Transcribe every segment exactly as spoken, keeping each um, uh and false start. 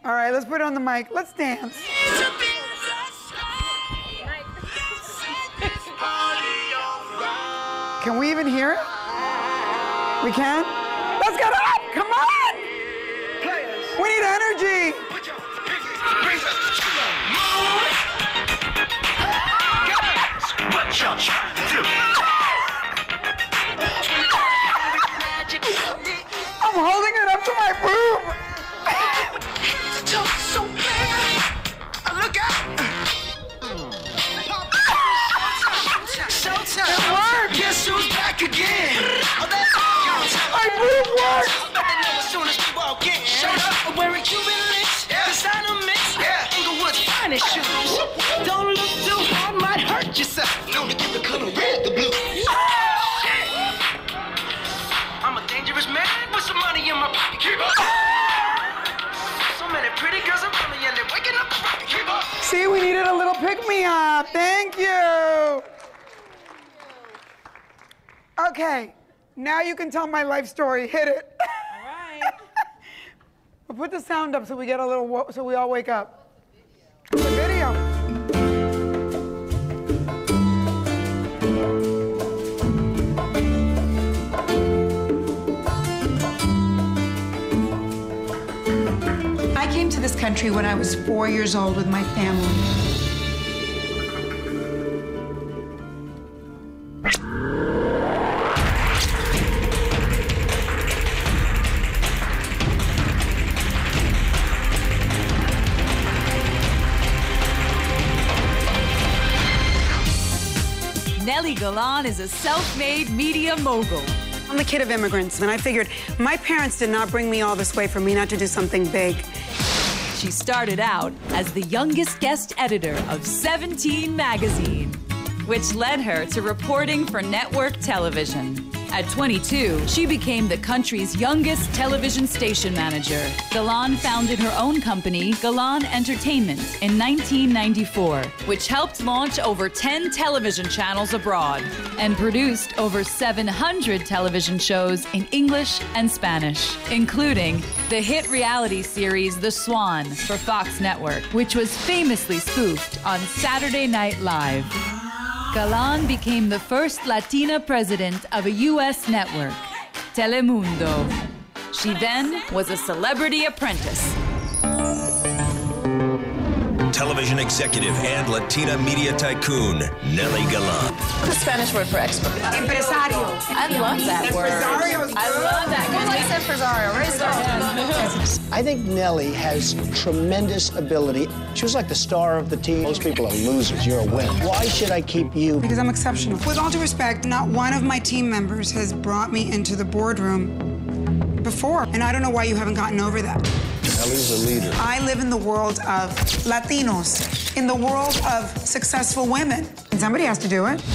All right, let's put it on the mic. Let's dance. Can we even hear it? We can? Let's get up! Come on! We need energy! What y'all trying to do? I'm holding it up to my boob! Look out! Showtime! It worked! Guess who's back again? Oh, that's my boob worked! Let them know as soon as we walk in. Showed up wearing Cuban links, designer mix, Inglewood's finest shoes. Don't look too hard, might hurt yourself. Known to keep the color red, the blue. I'm a dangerous man with some money in my pocket. Keep up. So many pretty girls around me and they're waking up the rocket. Keep up. See, we needed a little pick-me-up. Thank you. Okay, now you can tell my life story. Hit it. All right. We'll put the sound up so we get a little, so we all wake up. The video. I came to this country when I was four years old with my family. Nelly Galan is a self-made media mogul. I'm the kid of immigrants, and I figured my parents did not bring me all this way for me not to do something big. She started out as the youngest guest editor of Seventeen magazine, which led her to reporting for network television. At twenty-two, she became the country's youngest television station manager. Galan founded her own company, Galan Entertainment, in nineteen ninety-four, which helped launch over ten television channels abroad and produced over seven hundred television shows in English and Spanish, including the hit reality series The Swan for Fox Network, which was famously spoofed on Saturday Night Live. Galan became the first Latina president of a U S network, Telemundo. She then was a celebrity apprentice. Television executive and Latina media tycoon, Nelly Galan. What's the Spanish word for expert? Empresario. I love that word. I love that. Who likes empresario? Raise their hand. I think Nelly has tremendous ability. She was like the star of the team. Most people are losers. You're a winner. Why should I keep you? Because I'm exceptional. With all due respect, not one of my team members has brought me into the boardroom before, and I don't know why you haven't gotten over that. Nelly's a leader. I live in the world of Latinos, in the world of successful women, and somebody has to do it.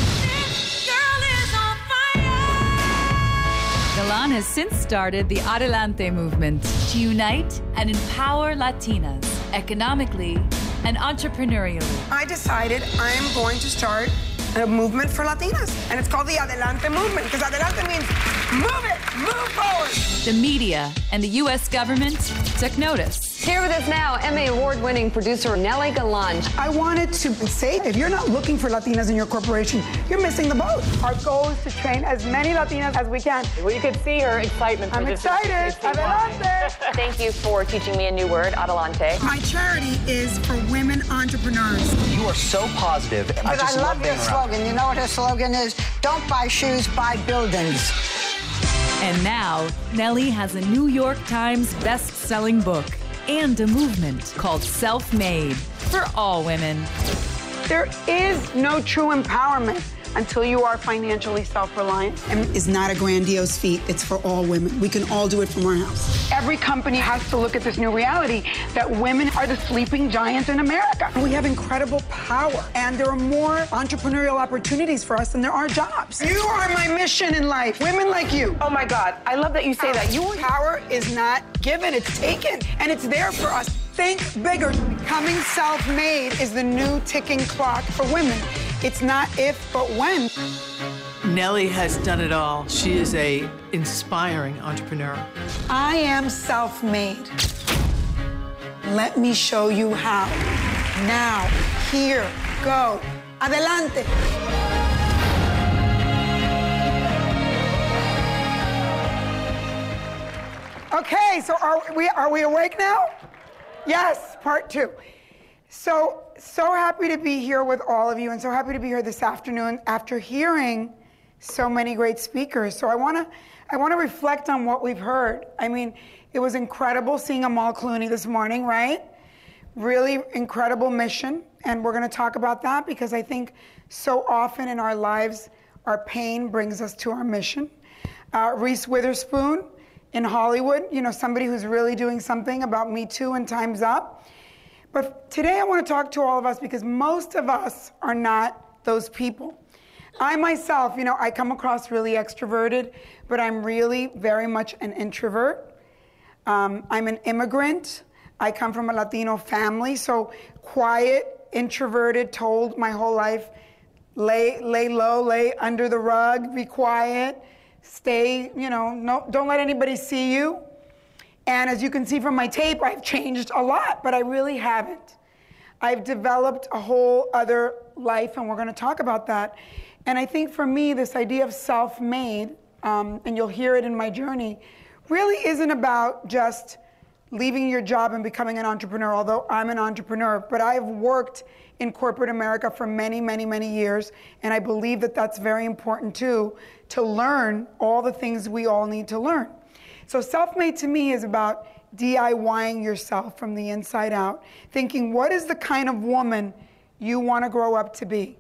Galan has since started the Adelante movement to unite and empower Latinas economically and entrepreneurially. I decided I am going to start a movement for Latinas, and it's called the Adelante movement, because Adelante means move it, move forward. The media and the U S government took notice. Here with us now, Emmy Award-winning producer Nelly Galan. I wanted to say, if you're not looking for Latinas in your corporation, you're missing the boat. Our goal is to train as many Latinas as we can. Well, you can see her excitement for I'm this. excited. Adelante. Thank you for teaching me a new word, adelante. My charity is for women entrepreneurs. You are so positive. I But just I love being your around. slogan. You know what her slogan is? Don't buy shoes, buy buildings. And now, Nelly has a New York Times best-selling book and a movement called Self-Made for all women. There is no true empowerment until you are financially self-reliant. And it's not a grandiose feat. It's for all women. We can all do it from our house. Every company has to look at this new reality that women are the sleeping giants in America. We have incredible power, and there are more entrepreneurial opportunities for us than there are jobs. You are my mission in life. Women like you. Oh my God, I love that you say that. Your power is not given, it's taken, and it's there for us. Think bigger. Becoming self-made is the new ticking clock for women. It's not if, but when. Nelly has done it all. She is a inspiring entrepreneur. I am self-made. Let me show you how. Now, here, go. Adelante. Okay, so are we are we awake now? Yes, part two. So, so happy to be here with all of you, and so happy to be here this afternoon after hearing so many great speakers. So I wanna I wanna reflect on what we've heard. I mean, it was incredible seeing Amal Clooney this morning, right? Really incredible mission, and we're gonna talk about that because I think so often in our lives, our pain brings us to our mission. Uh, Reese Witherspoon in Hollywood, you know, somebody who's really doing something about Me Too and Time's Up. But today I want to talk to all of us because most of us are not those people. I myself, you know, I come across really extroverted, but I'm really very much an introvert. Um, I'm an immigrant. I come from a Latino family, so quiet, introverted, told my whole life, lay, lay low, lay under the rug, be quiet, stay, you know, no, don't let anybody see you. And as you can see from my tape, I've changed a lot, but I really haven't. I've developed a whole other life, and we're going to talk about that. And I think for me, this idea of self-made, um, and you'll hear it in my journey, really isn't about just leaving your job and becoming an entrepreneur, although I'm an entrepreneur, but I've worked in corporate America for many, many, many years, and I believe that that's very important too, to learn all the things we all need to learn. So self-made to me is about DIYing yourself from the inside out, thinking, what is the kind of woman you want to grow up to be?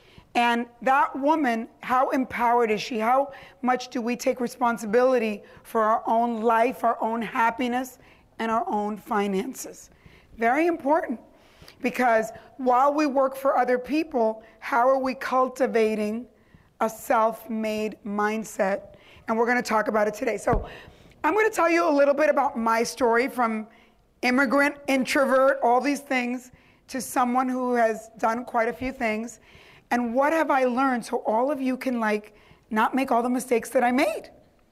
And that woman, how empowered is she? How much do we take responsibility for our own life, our own happiness, and our own finances? Very important, because while we work for other people, how are we cultivating a self-made mindset? And we're going to talk about it today. So I'm going to tell you a little bit about my story from immigrant, introvert, all these things, to someone who has done quite a few things. And what have I learned so all of you can like not make all the mistakes that I made?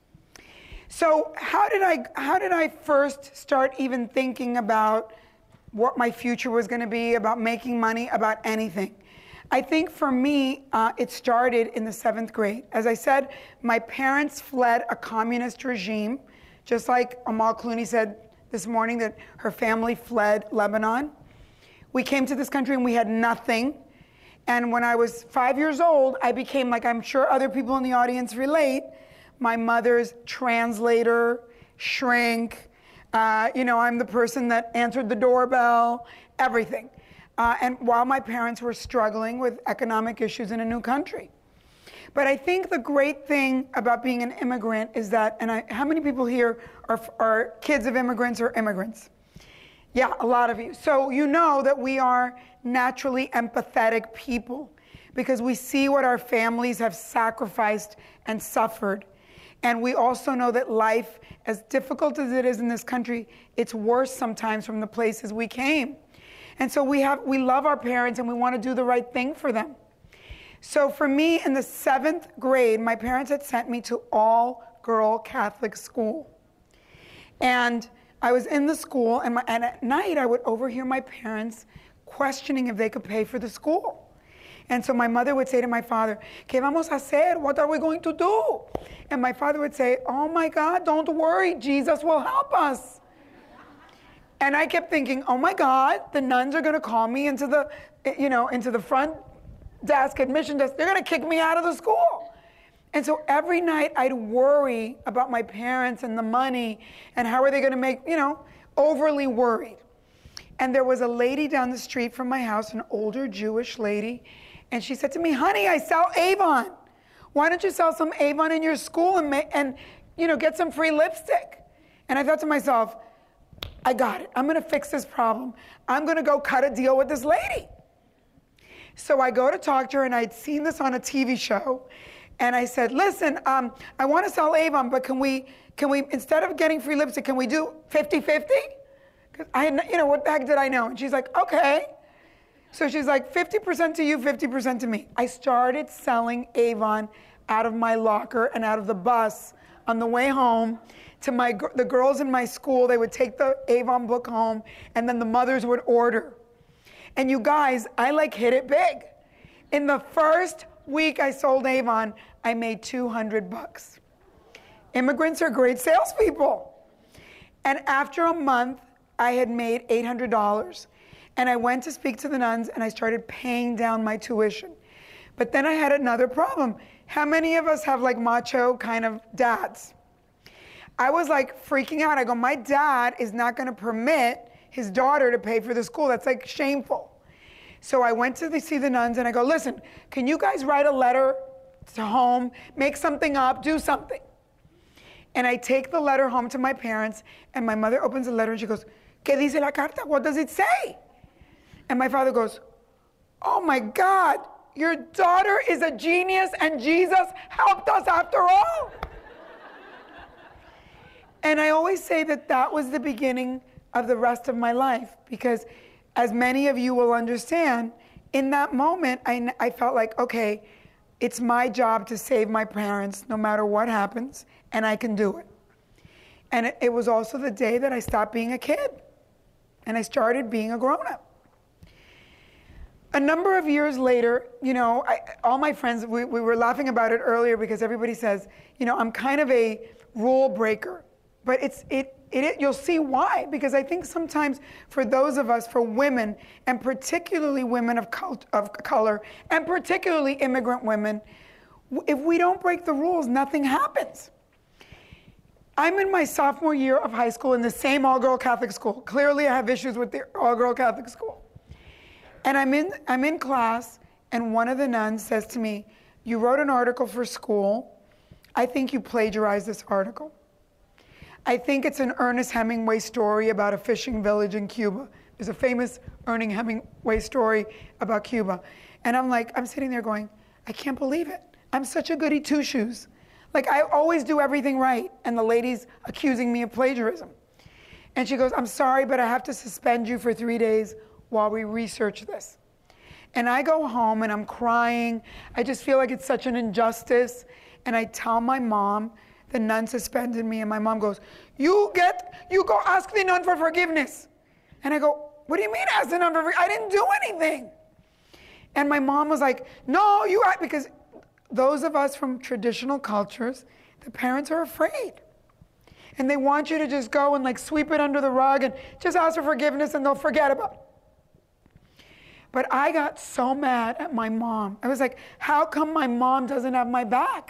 So how did I how did I first start even thinking about what my future was going to be, about making money, about anything? I think for me, uh, it started in the seventh grade. As I said, my parents fled a communist regime, just like Amal Clooney said this morning that her family fled Lebanon. We came to this country and we had nothing. And when I was five years old, I became, like I'm sure other people in the audience relate, my mother's translator, shrink. Uh, you know, I'm the person that answered the doorbell, everything. Uh, and while my parents were struggling with economic issues in a new country. But I think the great thing about being an immigrant is that, and I, how many people here are, are kids of immigrants or immigrants? Yeah, a lot of you. So you know that we are naturally empathetic people because we see what our families have sacrificed and suffered. And we also know that life, as difficult as it is in this country, it's worse sometimes from the places we came. And so we have, we love our parents and we want to do the right thing for them. So for me, in the seventh grade, my parents had sent me to all-girl Catholic school. And I was in the school, and, my, and at night I would overhear my parents questioning if they could pay for the school. And so my mother would say to my father, ¿Qué vamos a hacer? What are we going to do? And my father would say, oh my God, don't worry, Jesus will help us. And I kept thinking, oh my God, the nuns are going to call me into the, you know, into the front desk, admission desk. They're going to kick me out of the school. And so every night I'd worry about my parents and the money and how are they going to make, you know, overly worried. And there was a lady down the street from my house, an older Jewish lady, and she said to me, honey, I sell Avon. Why don't you sell some Avon in your school and, make, and you know, get some free lipstick? And I thought to myself, I got it. I'm going to fix this problem. I'm going to go cut a deal with this lady. So I go to talk to her, and I'd seen this on a T V show. And I said, listen, um, I want to sell Avon, but can we, can we, instead of getting free lipstick, can we do fifty fifty? Because I had, you know, what the heck did I know? And she's like, okay. So she's like, fifty percent to you, fifty percent to me. I started selling Avon out of my locker and out of the bus on the way home to my the girls in my school. They would take the Avon book home, and then the mothers would order. And you guys, I like hit it big. In the first week I sold Avon, I made two hundred bucks. Immigrants are great salespeople. And after a month, I had made eight hundred dollars. And I went to speak to the nuns, and I started paying down my tuition. But then I had another problem. How many of us have like macho kind of dads? I was like freaking out. I go, my dad is not going to permit his daughter to pay for the school. That's like shameful. So I went to the, see the nuns, and I go, listen, can you guys write a letter to home, make something up, do something? And I take the letter home to my parents, and my mother opens the letter, and she goes, ¿Qué dice la carta? What does it say? And my father goes, oh my God, your daughter is a genius, and Jesus helped us after all. And I always say that that was the beginning of the rest of my life, because as many of you will understand, in that moment, I, I felt like, okay, it's my job to save my parents no matter what happens, and I can do it. And it, it was also the day that I stopped being a kid, and I started being a grown-up. A number of years later, you know, I, all my friends, we, we were laughing about it earlier because everybody says, you know, I'm kind of a rule breaker. But it's it, it, it you'll see why, because I think sometimes for those of us, for women, and particularly women of, cult, of color, and particularly immigrant women, if we don't break the rules, nothing happens. I'm in my sophomore year of high school in the same all-girl Catholic school. Clearly, I have issues with the all-girl Catholic school. And I'm in, I'm in class, and one of the nuns says to me, you wrote an article for school. I think you plagiarized this article. I think it's an Ernest Hemingway story about a fishing village in Cuba. There's a famous Ernest Hemingway story about Cuba. And I'm like, I'm sitting there going, I can't believe it. I'm such a goody two-shoes. Like, I always do everything right, and the lady's accusing me of plagiarism. And she goes, I'm sorry, but I have to suspend you for three days while we research this. And I go home and I'm crying. I just feel like it's such an injustice. And I tell my mom, the nun suspended me, and my mom goes, you get, you go ask the nun for forgiveness. And I go, what do you mean ask the nun for forgiveness? I didn't do anything. And my mom was like, no, you, because those of us from traditional cultures, the parents are afraid. And they want you to just go and like sweep it under the rug and just ask for forgiveness and they'll forget about it. But I got so mad at my mom. I was like, how come my mom doesn't have my back?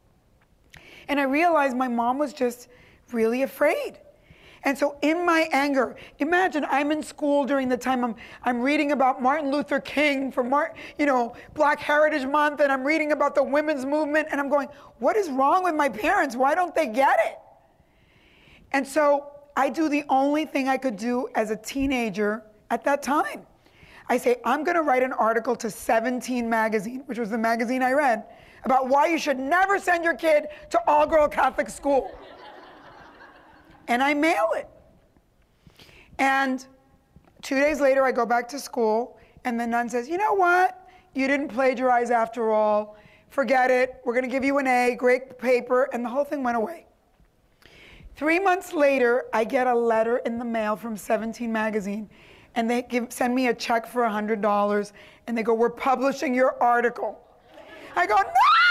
And I realized my mom was just really afraid. And so in my anger, imagine I'm in school during the time I'm, I'm reading about Martin Luther King for Mar- you know, Black Heritage Month, and I'm reading about the women's movement, and I'm going, what is wrong with my parents? Why don't they get it? And so I do the only thing I could do as a teenager at that time. I say, I'm going to write an article to seventeen magazine, which was the magazine I read, about why you should never send your kid to all-girl Catholic school. And I mail it. And two days later, I go back to school, and the nun says, you know what? You didn't plagiarize after all. Forget it. We're going to give you an A, great paper, and the whole thing went away. Three months later, I get a letter in the mail from seventeen magazine, and they give, send me a check for one hundred dollars, and they go, we're publishing your article. I go, no, no,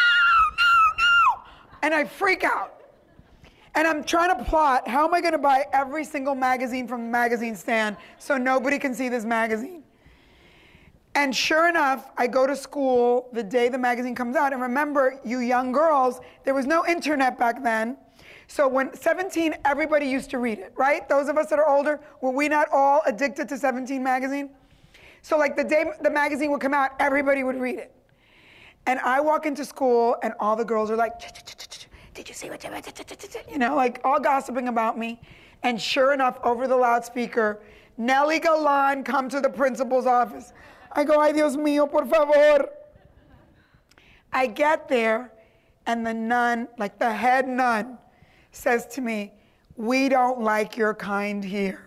no, and I freak out. And I'm trying to plot, how am I going to buy every single magazine from the magazine stand so nobody can see this magazine? And sure enough, I go to school the day the magazine comes out, and remember, you young girls, there was no internet back then. So when seventeen, everybody used to read it, right? Those of us that are older, were we not all addicted to seventeen magazine? So like the day the magazine would come out, everybody would read it. And I walk into school, and all the girls are like, did you see what, you know, like all gossiping about me. And sure enough, over the loudspeaker, Nelly Galan come to the principal's office. I go, ay Dios mío, por favor. I get there, and the nun, like the head nun, says to me, we don't like your kind here.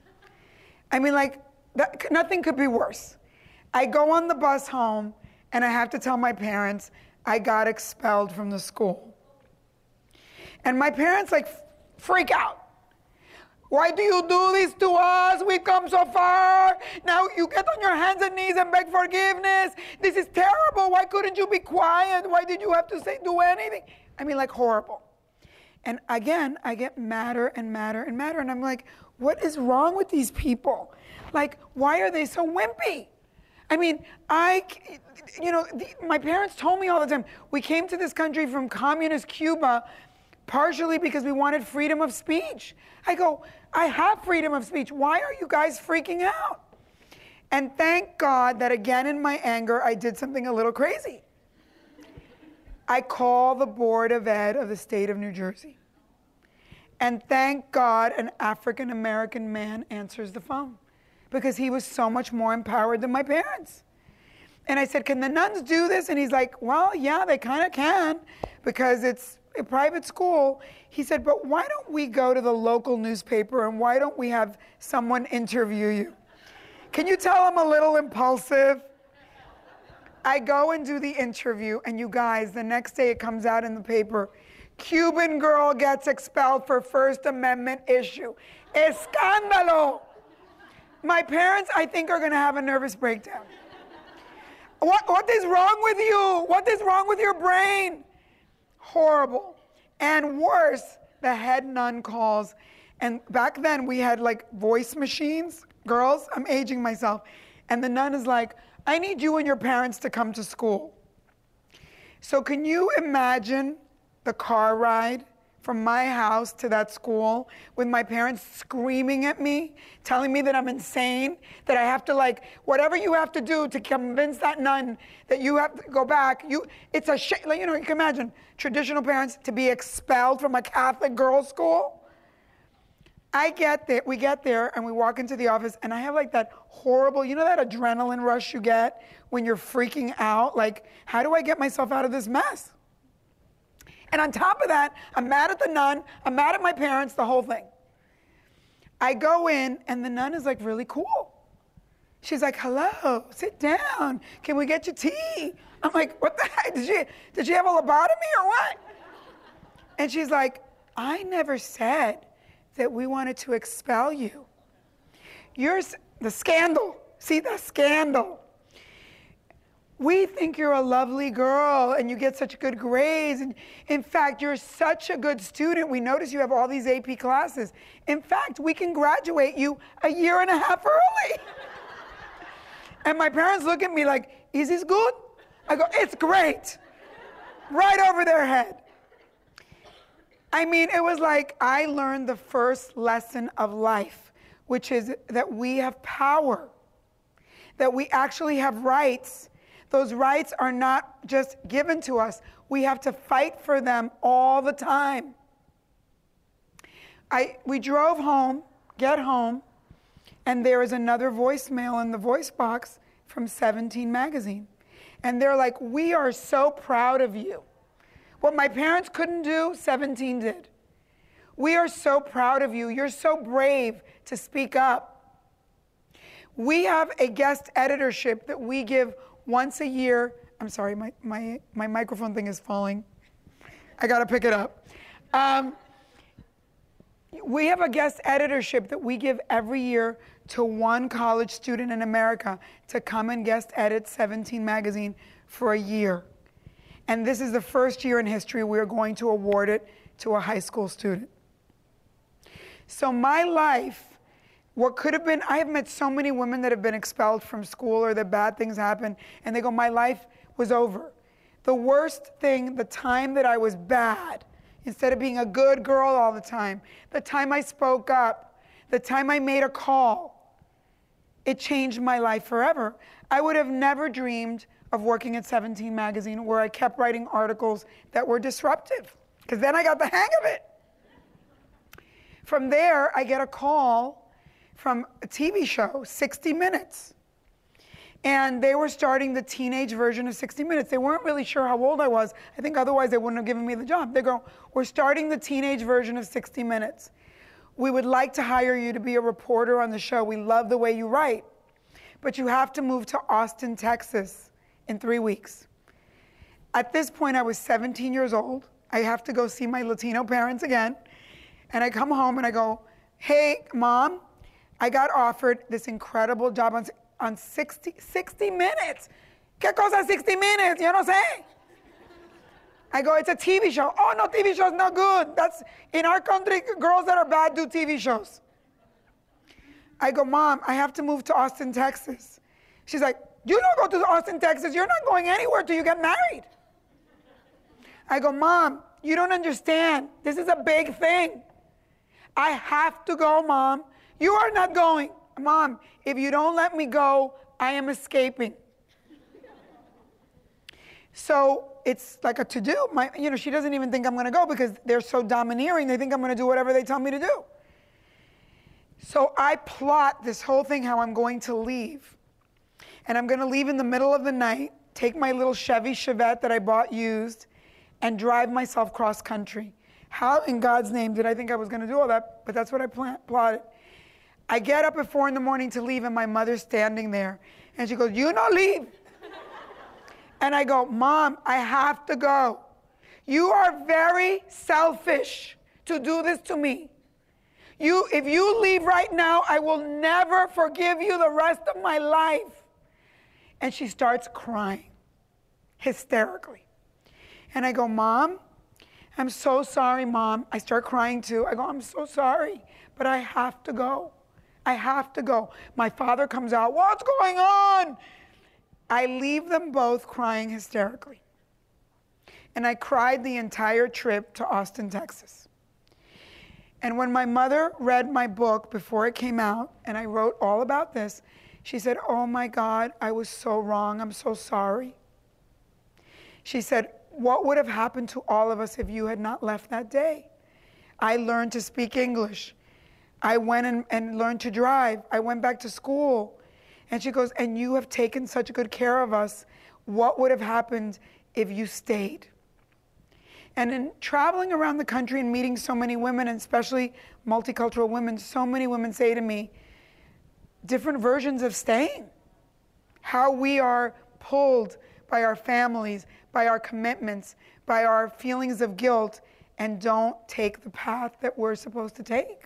I mean, like, that, nothing could be worse. I go on the bus home, and I have to tell my parents I got expelled from the school. And my parents, like, freak out. Why do you do this to us? We've come so far. Now you get on your hands and knees and beg forgiveness. This is terrible. Why couldn't you be quiet? Why did you have to say do anything? I mean, like horrible. And again, I get madder and madder and madder. And I'm like, what is wrong with these people? Like, why are they so wimpy? I mean, I, you know, the, my parents told me all the time, we came to this country from communist Cuba partially because we wanted freedom of speech. I go, I have freedom of speech. Why are you guys freaking out? And thank God that again in my anger, I did something a little crazy. I call the Board of Ed of the state of New Jersey. And thank God an African American man answers the phone because he was so much more empowered than my parents. And I said, can the nuns do this? And he's like, well, yeah, they kind of can because it's a private school. He said, but why don't we go to the local newspaper and why don't we have someone interview you? Can you tell I'm a little impulsive? I go and do the interview, and you guys, the next day it comes out in the paper, Cuban girl gets expelled for First Amendment issue. Escándalo! My parents, I think, are gonna have a nervous breakdown. What, what is wrong with you? What is wrong with your brain? Horrible. And worse, the head nun calls. And back then we had like voice machines. Girls, I'm aging myself. And the nun is like, I need you and your parents to come to school. So can you imagine the car ride from my house to that school with my parents screaming at me, telling me that I'm insane, that I have to like, whatever you have to do to convince that nun that you have to go back. You, it's a shame, like, you know, you can imagine traditional parents to be expelled from a Catholic girls' school. I get there, we get there and we walk into the office and I have like that horrible, you know that adrenaline rush you get when you're freaking out? Like, how do I get myself out of this mess? And on top of that, I'm mad at the nun, I'm mad at my parents, the whole thing. I go in and the nun is like really cool. She's like, hello, sit down. Can we get you tea? I'm like, what the heck? Did she, did she have a lobotomy or what? And she's like, I never said that we wanted to expel you. You're the scandal. See, the scandal. We think you're a lovely girl and you get such good grades. And in fact, you're such a good student. We notice you have all these A P classes. In fact, we can graduate you a year and a half early. And my parents look at me like, is this good? I go, it's great. Right over their head. I mean, it was like I learned the first lesson of life, which is that we have power, that we actually have rights. Those rights are not just given to us. We have to fight for them all the time. I, we drove home, get home, and there is another voicemail in the voice box from seventeen magazine. And they're like, we are so proud of you. What my parents couldn't do, seventeen did. We are so proud of you. You're so brave to speak up. We have a guest editorship that we give once a year. I'm sorry, my, my, my microphone thing is falling. I gotta pick it up. Um, we have a guest editorship that we give every year to one college student in America to come and guest edit seventeen magazine for a year. And this is the first year in history we're going to award it to a high school student. So my life, what could have been, I have met so many women that have been expelled from school or that bad things happen, and they go, my life was over. The worst thing, the time that I was bad, instead of being a good girl all the time, the time I spoke up, the time I made a call, it changed my life forever. I would have never dreamed of working at seventeen magazine where I kept writing articles that were disruptive, because then I got the hang of it. From there, I get a call from a T V show, sixty minutes. And they were starting the teenage version of sixty minutes. They weren't really sure how old I was. I think otherwise they wouldn't have given me the job. They go, we're starting the teenage version of sixty minutes. We would like to hire you to be a reporter on the show. We love the way you write. But you have to move to Austin, Texas in three weeks. At this point, I was seventeen years old. I have to go see my Latino parents again. And I come home and I go, hey, Mom, I got offered this incredible job on, on sixty, sixty minutes. ¿Qué cosa sixty minutes? Yo no sé. I go, it's a T V show. Oh, no, T V show's not good. That's, in our country, girls that are bad do T V shows. I go, Mom, I have to move to Austin, Texas. She's like, you don't go to Austin, Texas. You're not going anywhere till you get married. I go, Mom, you don't understand. This is a big thing. I have to go, Mom. You are not going. Mom, if you don't let me go, I am escaping. So it's like a to-do. My, you know, she doesn't even think I'm going to go because they're so domineering. They think I'm going to do whatever they tell me to do. So I plot this whole thing how I'm going to leave. And I'm going to leave in the middle of the night, take my little Chevy Chevette that I bought used, and drive myself cross country. How in God's name did I think I was going to do all that? But that's what I plan- plotted. I get up at four in the morning to leave, and my mother's standing there. And she goes, you no leave. And I go, Mom, I have to go. You are very selfish to do this to me. You, if you leave right now, I will never forgive you the rest of my life. And she starts crying, hysterically. And I go, Mom, I'm so sorry, Mom. I start crying too. I go, I'm so sorry, but I have to go. I have to go. My father comes out, what's going on? I leave them both crying hysterically. And I cried the entire trip to Austin, Texas. And when my mother read my book before it came out, and I wrote all about this, she said, oh my God, I was so wrong. I'm so sorry. She said, what would have happened to all of us if you had not left that day? I learned to speak English. I went and, and learned to drive. I went back to school. And she goes, and you have taken such good care of us. What would have happened if you stayed? And in traveling around the country and meeting so many women, and especially multicultural women, so many women say to me, different versions of staying. How we are pulled by our families, by our commitments, by our feelings of guilt, and don't take the path that we're supposed to take.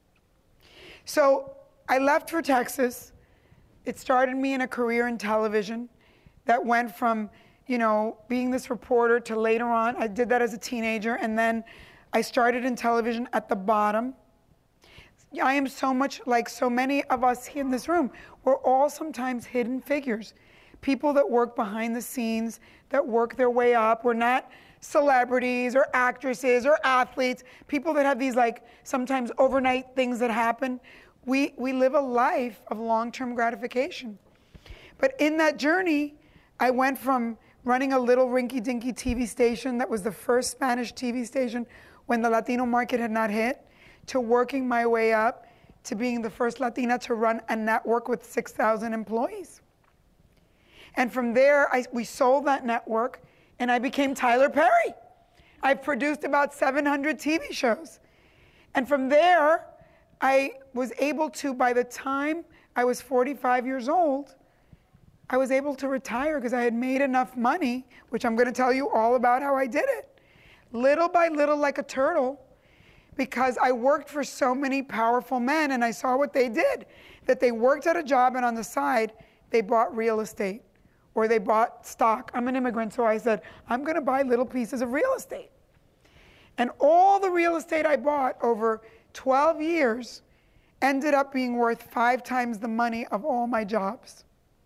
So I left for Texas. It started me in a career in television that went from, you know, being this reporter to later on. I did that as a teenager, and then I started in television at the bottom. I am so much like so many of us here in this room. We're all sometimes hidden figures, people that work behind the scenes, that work their way up. We're not celebrities or actresses or athletes, people that have these like sometimes overnight things that happen. We, we live a life of long-term gratification. But in that journey, I went from running a little rinky-dinky T V station that was the first Spanish T V station when the Latino market had not hit, to working my way up to being the first Latina to run a network with six thousand employees. And from there, I, we sold that network, and I became Tyler Perry. I produced about seven hundred T V shows. And from there, I was able to, by the time I was forty-five years old, I was able to retire because I had made enough money, which I'm going to tell you all about how I did it. Little by little, like a turtle, because I worked for so many powerful men, and I saw what they did, that they worked at a job, and on the side, they bought real estate, or they bought stock. I'm an immigrant, so I said, I'm going to buy little pieces of real estate. And all the real estate I bought over twelve years ended up being worth five times the money of all my jobs.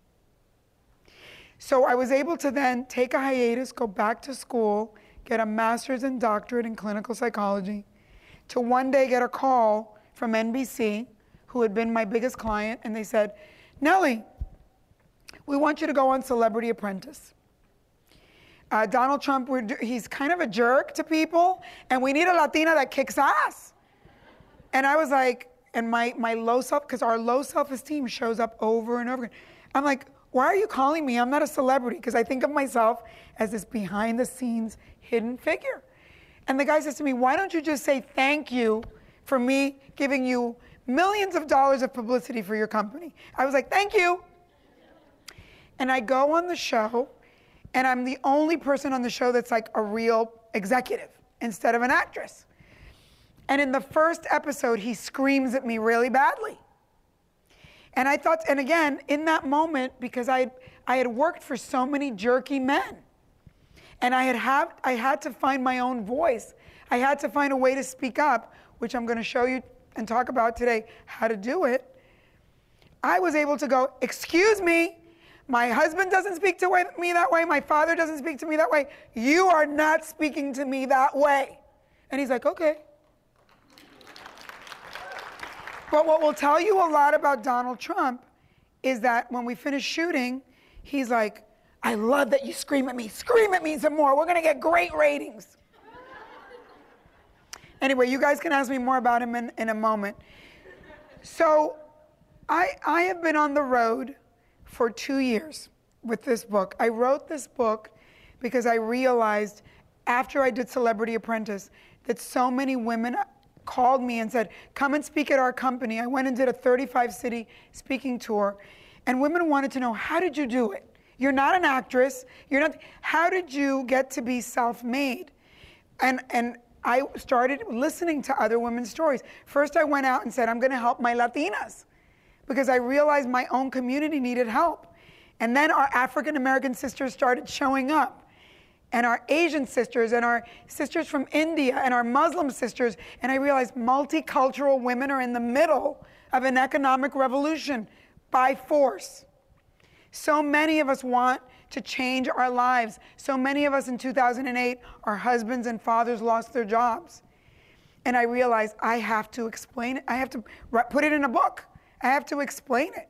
So I was able to then take a hiatus, go back to school, get a master's and doctorate in clinical psychology, to one day get a call from N B C, who had been my biggest client, and they said, Nellie, we want you to go on Celebrity Apprentice. Uh, Donald Trump, we're do- he's kind of a jerk to people, and we need a Latina that kicks ass. And I was like, and my, my low self, because our low self-esteem shows up over and over again. I'm like, why are you calling me? I'm not a celebrity, because I think of myself as this behind-the-scenes hidden figure. And the guy says to me, why don't you just say thank you for me giving you millions of dollars of publicity for your company? I was like, thank you. And I go on the show, and I'm the only person on the show that's like a real executive instead of an actress. And in the first episode, he screams at me really badly. And I thought, and again, in that moment, because I, I had worked for so many jerky men, and I had, have, I had to find my own voice. I had to find a way to speak up, which I'm going to show you and talk about today how to do it. I was able to go, excuse me, my husband doesn't speak to me that way, my father doesn't speak to me that way, you are not speaking to me that way. And he's like, okay. But what will tell you a lot about Donald Trump is that when we finish shooting, he's like, I love that you scream at me. Scream at me some more. We're going to get great ratings. Anyway, you guys can ask me more about him in, in a moment. So I, I have been on the road for two years with this book. I wrote this book because I realized after I did Celebrity Apprentice that so many women called me and said, come and speak at our company. I went and did a thirty-five city speaking tour, and women wanted to know, how did you do it? You're not an actress. You're not. How did you get to be self-made? And and I started listening to other women's stories. First, I went out and said, I'm going to help my Latinas, because I realized my own community needed help. And then our African American sisters started showing up, and our Asian sisters, and our sisters from India, and our Muslim sisters. And I realized multicultural women are in the middle of an economic revolution by force. So many of us want to change our lives. So many of us in two thousand eight, our husbands and fathers lost their jobs. And I realized I have to explain it. I have to put it in a book. I have to explain it.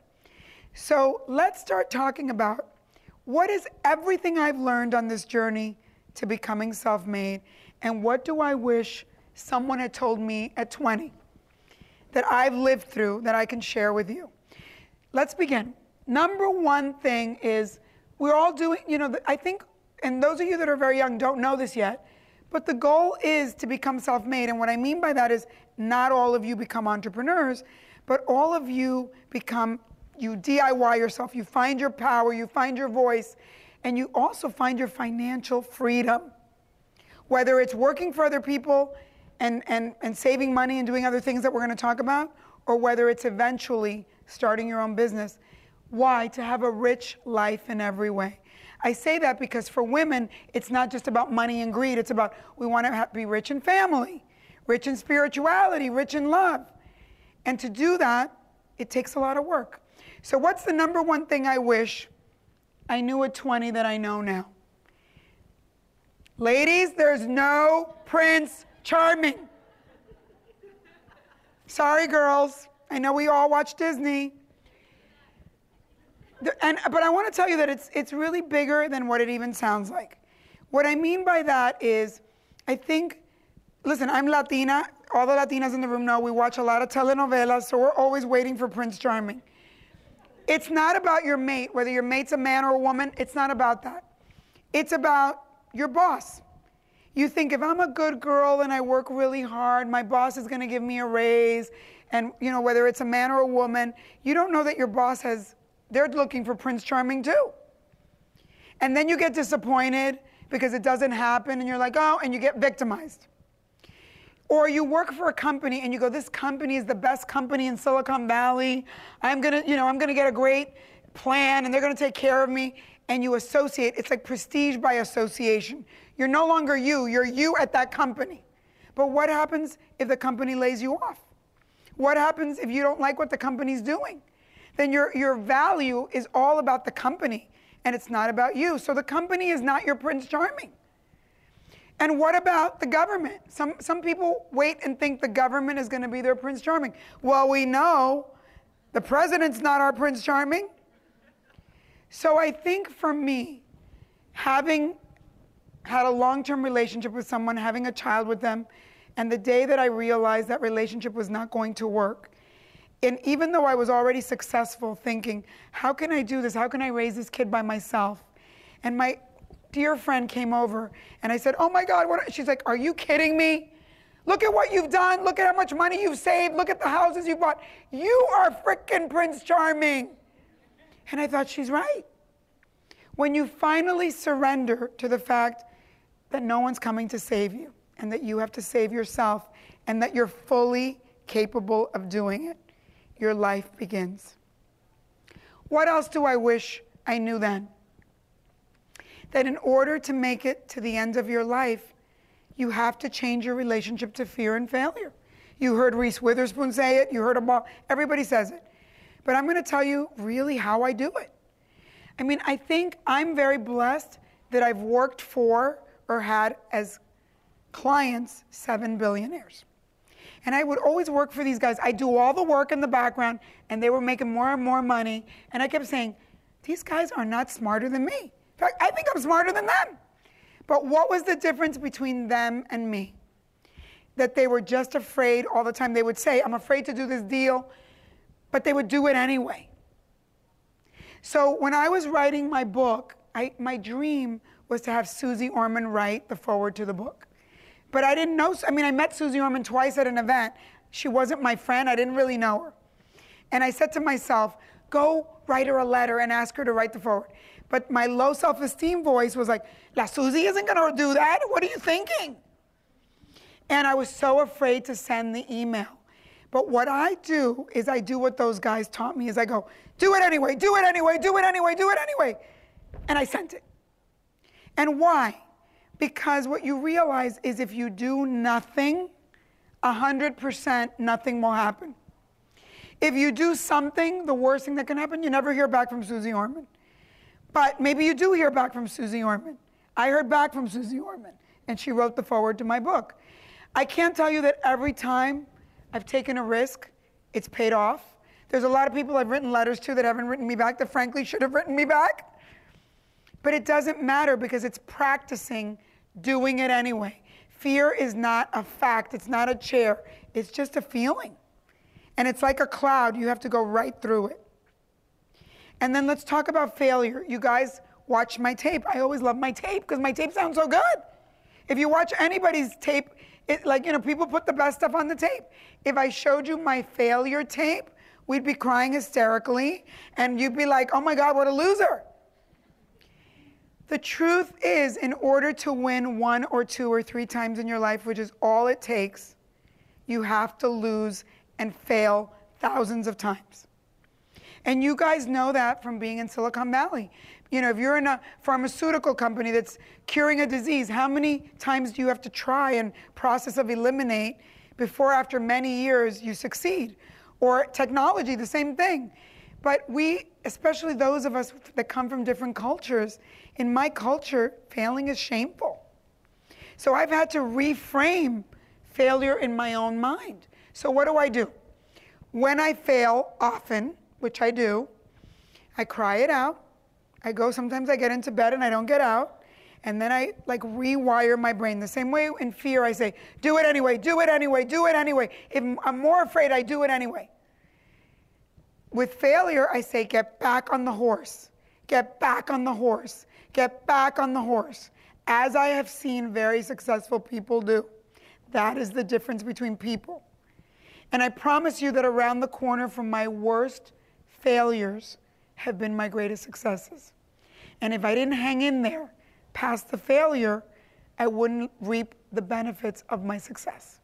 So let's start talking about what is everything I've learned on this journey to becoming self-made, and what do I wish someone had told me at twenty that I've lived through that I can share with you. Let's begin. Number one thing is we're all doing, you know, I think, and those of you that are very young don't know this yet, but the goal is to become self-made. And what I mean by that is not all of you become entrepreneurs, but all of you become, you D I Y yourself, you find your power, you find your voice, and you also find your financial freedom. Whether it's working for other people and, and, and saving money and doing other things that we're going to talk about, or whether it's eventually starting your own business. Why? To have a rich life in every way. I say that because for women, it's not just about money and greed. It's about we want to have, be rich in family, rich in spirituality, rich in love. And to do that, it takes a lot of work. So what's the number one thing I wish I knew at twenty that I know now? Ladies, there's no Prince Charming. Sorry, girls. I know we all watch Disney. And, but I want to tell you that it's, it's really bigger than what it even sounds like. What I mean by that is, I think, listen, I'm Latina. All the Latinas in the room know we watch a lot of telenovelas, so we're always waiting for Prince Charming. It's not about your mate, whether your mate's a man or a woman. It's not about that. It's about your boss. You think, if I'm a good girl and I work really hard, my boss is going to give me a raise. And, you know, whether it's a man or a woman, you don't know that your boss has, they're looking for Prince Charming too. And then you get disappointed because it doesn't happen, and you're like, oh, and you get victimized. Or you work for a company and you go, this company is the best company in Silicon Valley. I'm gonna, you know, I'm gonna get a great plan and they're gonna take care of me. And you associate, it's like prestige by association. You're no longer you, you're you at that company. But what happens if the company lays you off? What happens if you don't like what the company's doing? Then your, your value is all about the company and it's not about you. So the company is not your Prince Charming. And what about the government? Some, some people wait and think the government is going to be their Prince Charming. Well, we know the president's not our Prince Charming. So I think for me, having had a long-term relationship with someone, having a child with them, and the day that I realized that relationship was not going to work, and even though I was already successful thinking, how can I do this? How can I raise this kid by myself? And my dear friend came over and I said, oh my God, what? She's like, are you kidding me? Look at what you've done. Look at how much money you've saved. Look at the houses you bought. You are frickin' Prince Charming. And I thought, she's right. When you finally surrender to the fact that no one's coming to save you and that you have to save yourself and that you're fully capable of doing it, your life begins. What else do I wish I knew then? That in order to make it to the end of your life, you have to change your relationship to fear and failure. You heard Reese Witherspoon say it. You heard them all. Everybody says it. But I'm going to tell you really how I do it. I mean, I think I'm very blessed that I've worked for or had as clients seven billionaires. And I would always work for these guys. I do all the work in the background, and they were making more and more money. And I kept saying, these guys are not smarter than me. In fact, I think I'm smarter than them. But what was the difference between them and me? That they were just afraid all the time. They would say, I'm afraid to do this deal, but they would do it anyway. So when I was writing my book, I, my dream was to have Susie Orman write the foreword to the book. But I didn't know, I mean, I met Susie Orman twice at an event. She wasn't my friend. I didn't really know her. And I said to myself, go write her a letter and ask her to write the foreword. But my low self-esteem voice was like, La Susie isn't going to do that. What are you thinking? And I was so afraid to send the email. But what I do is I do what those guys taught me is I go, do it anyway, do it anyway, do it anyway, do it anyway. And I sent it. And why? Because what you realize is if you do nothing, one hundred percent nothing will happen. If you do something, the worst thing that can happen, you never hear back from Susie Orman. But maybe you do hear back from Susie Orman. I heard back from Susie Orman, and she wrote the foreword to my book. I can't tell you that every time I've taken a risk, it's paid off. There's a lot of people I've written letters to that haven't written me back that frankly should have written me back. But it doesn't matter because it's practicing doing it anyway. Fear is not a fact. It's not a chair. It's just a feeling. And it's like a cloud. You have to go right through it. And then let's talk about failure. You guys watch my tape. I always love my tape because my tape sounds so good. If you watch anybody's tape, it, like, you know, people put the best stuff on the tape. If I showed you my failure tape, we'd be crying hysterically, and you'd be like, oh my God, what a loser. The truth is, in order to win one or two or three times in your life, which is all it takes, you have to lose and fail thousands of times. And you guys know that from being in Silicon Valley. You know, if you're in a pharmaceutical company that's curing a disease, how many times do you have to try and process of eliminate before after many years you succeed? Or technology, the same thing. But we, especially those of us that come from different cultures, in my culture, failing is shameful. So I've had to reframe failure in my own mind. So what do I do? When I fail often, which I do, I cry it out. I go, sometimes I get into bed and I don't get out. And then I like rewire my brain. The same way in fear, I say, do it anyway, do it anyway, do it anyway. If I'm more afraid, I do it anyway. With failure, I say, get back on the horse. Get back on the horse. Get back on the horse. As I have seen very successful people do. That is the difference between people. And I promise you that around the corner from my worst failures have been my greatest successes. And if I didn't hang in there past the failure, I wouldn't reap the benefits of my success.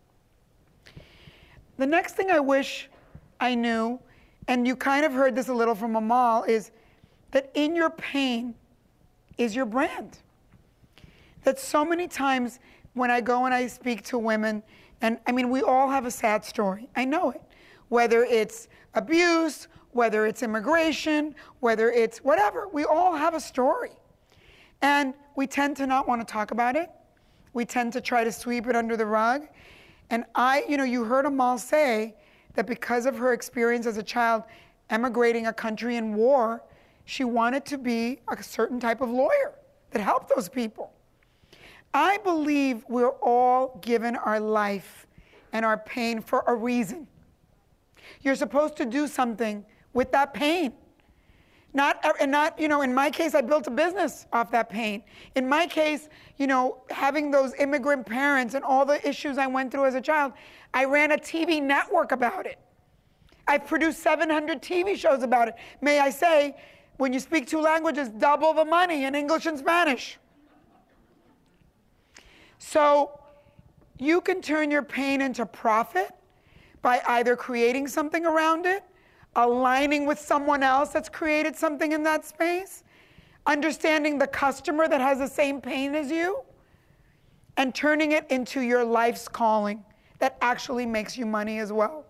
The next thing I wish I knew, and you kind of heard this a little from Amal, is that in your pain is your brand. That so many times when I go and I speak to women, and I mean, we all have a sad story. I know it. Whether it's abuse, whether it's immigration, whether it's whatever, we all have a story. And we tend to not want to talk about it. We tend to try to sweep it under the rug. And I, you know, you heard Amal say that because of her experience as a child emigrating a country in war, she wanted to be a certain type of lawyer that helped those people. I believe we're all given our life and our pain for a reason. You're supposed to do something with that pain. Not, and not, you know, in my case, I built a business off that pain. In my case, you know, having those immigrant parents and all the issues I went through as a child, I ran a T V network about it. I've produced seven hundred T V shows about it. May I say, when you speak two languages, double the money in English and Spanish. So You can turn your pain into profit by either creating something around it, aligning with someone else that's created something in that space, understanding the customer that has the same pain as you, and turning it into your life's calling that actually makes you money as well.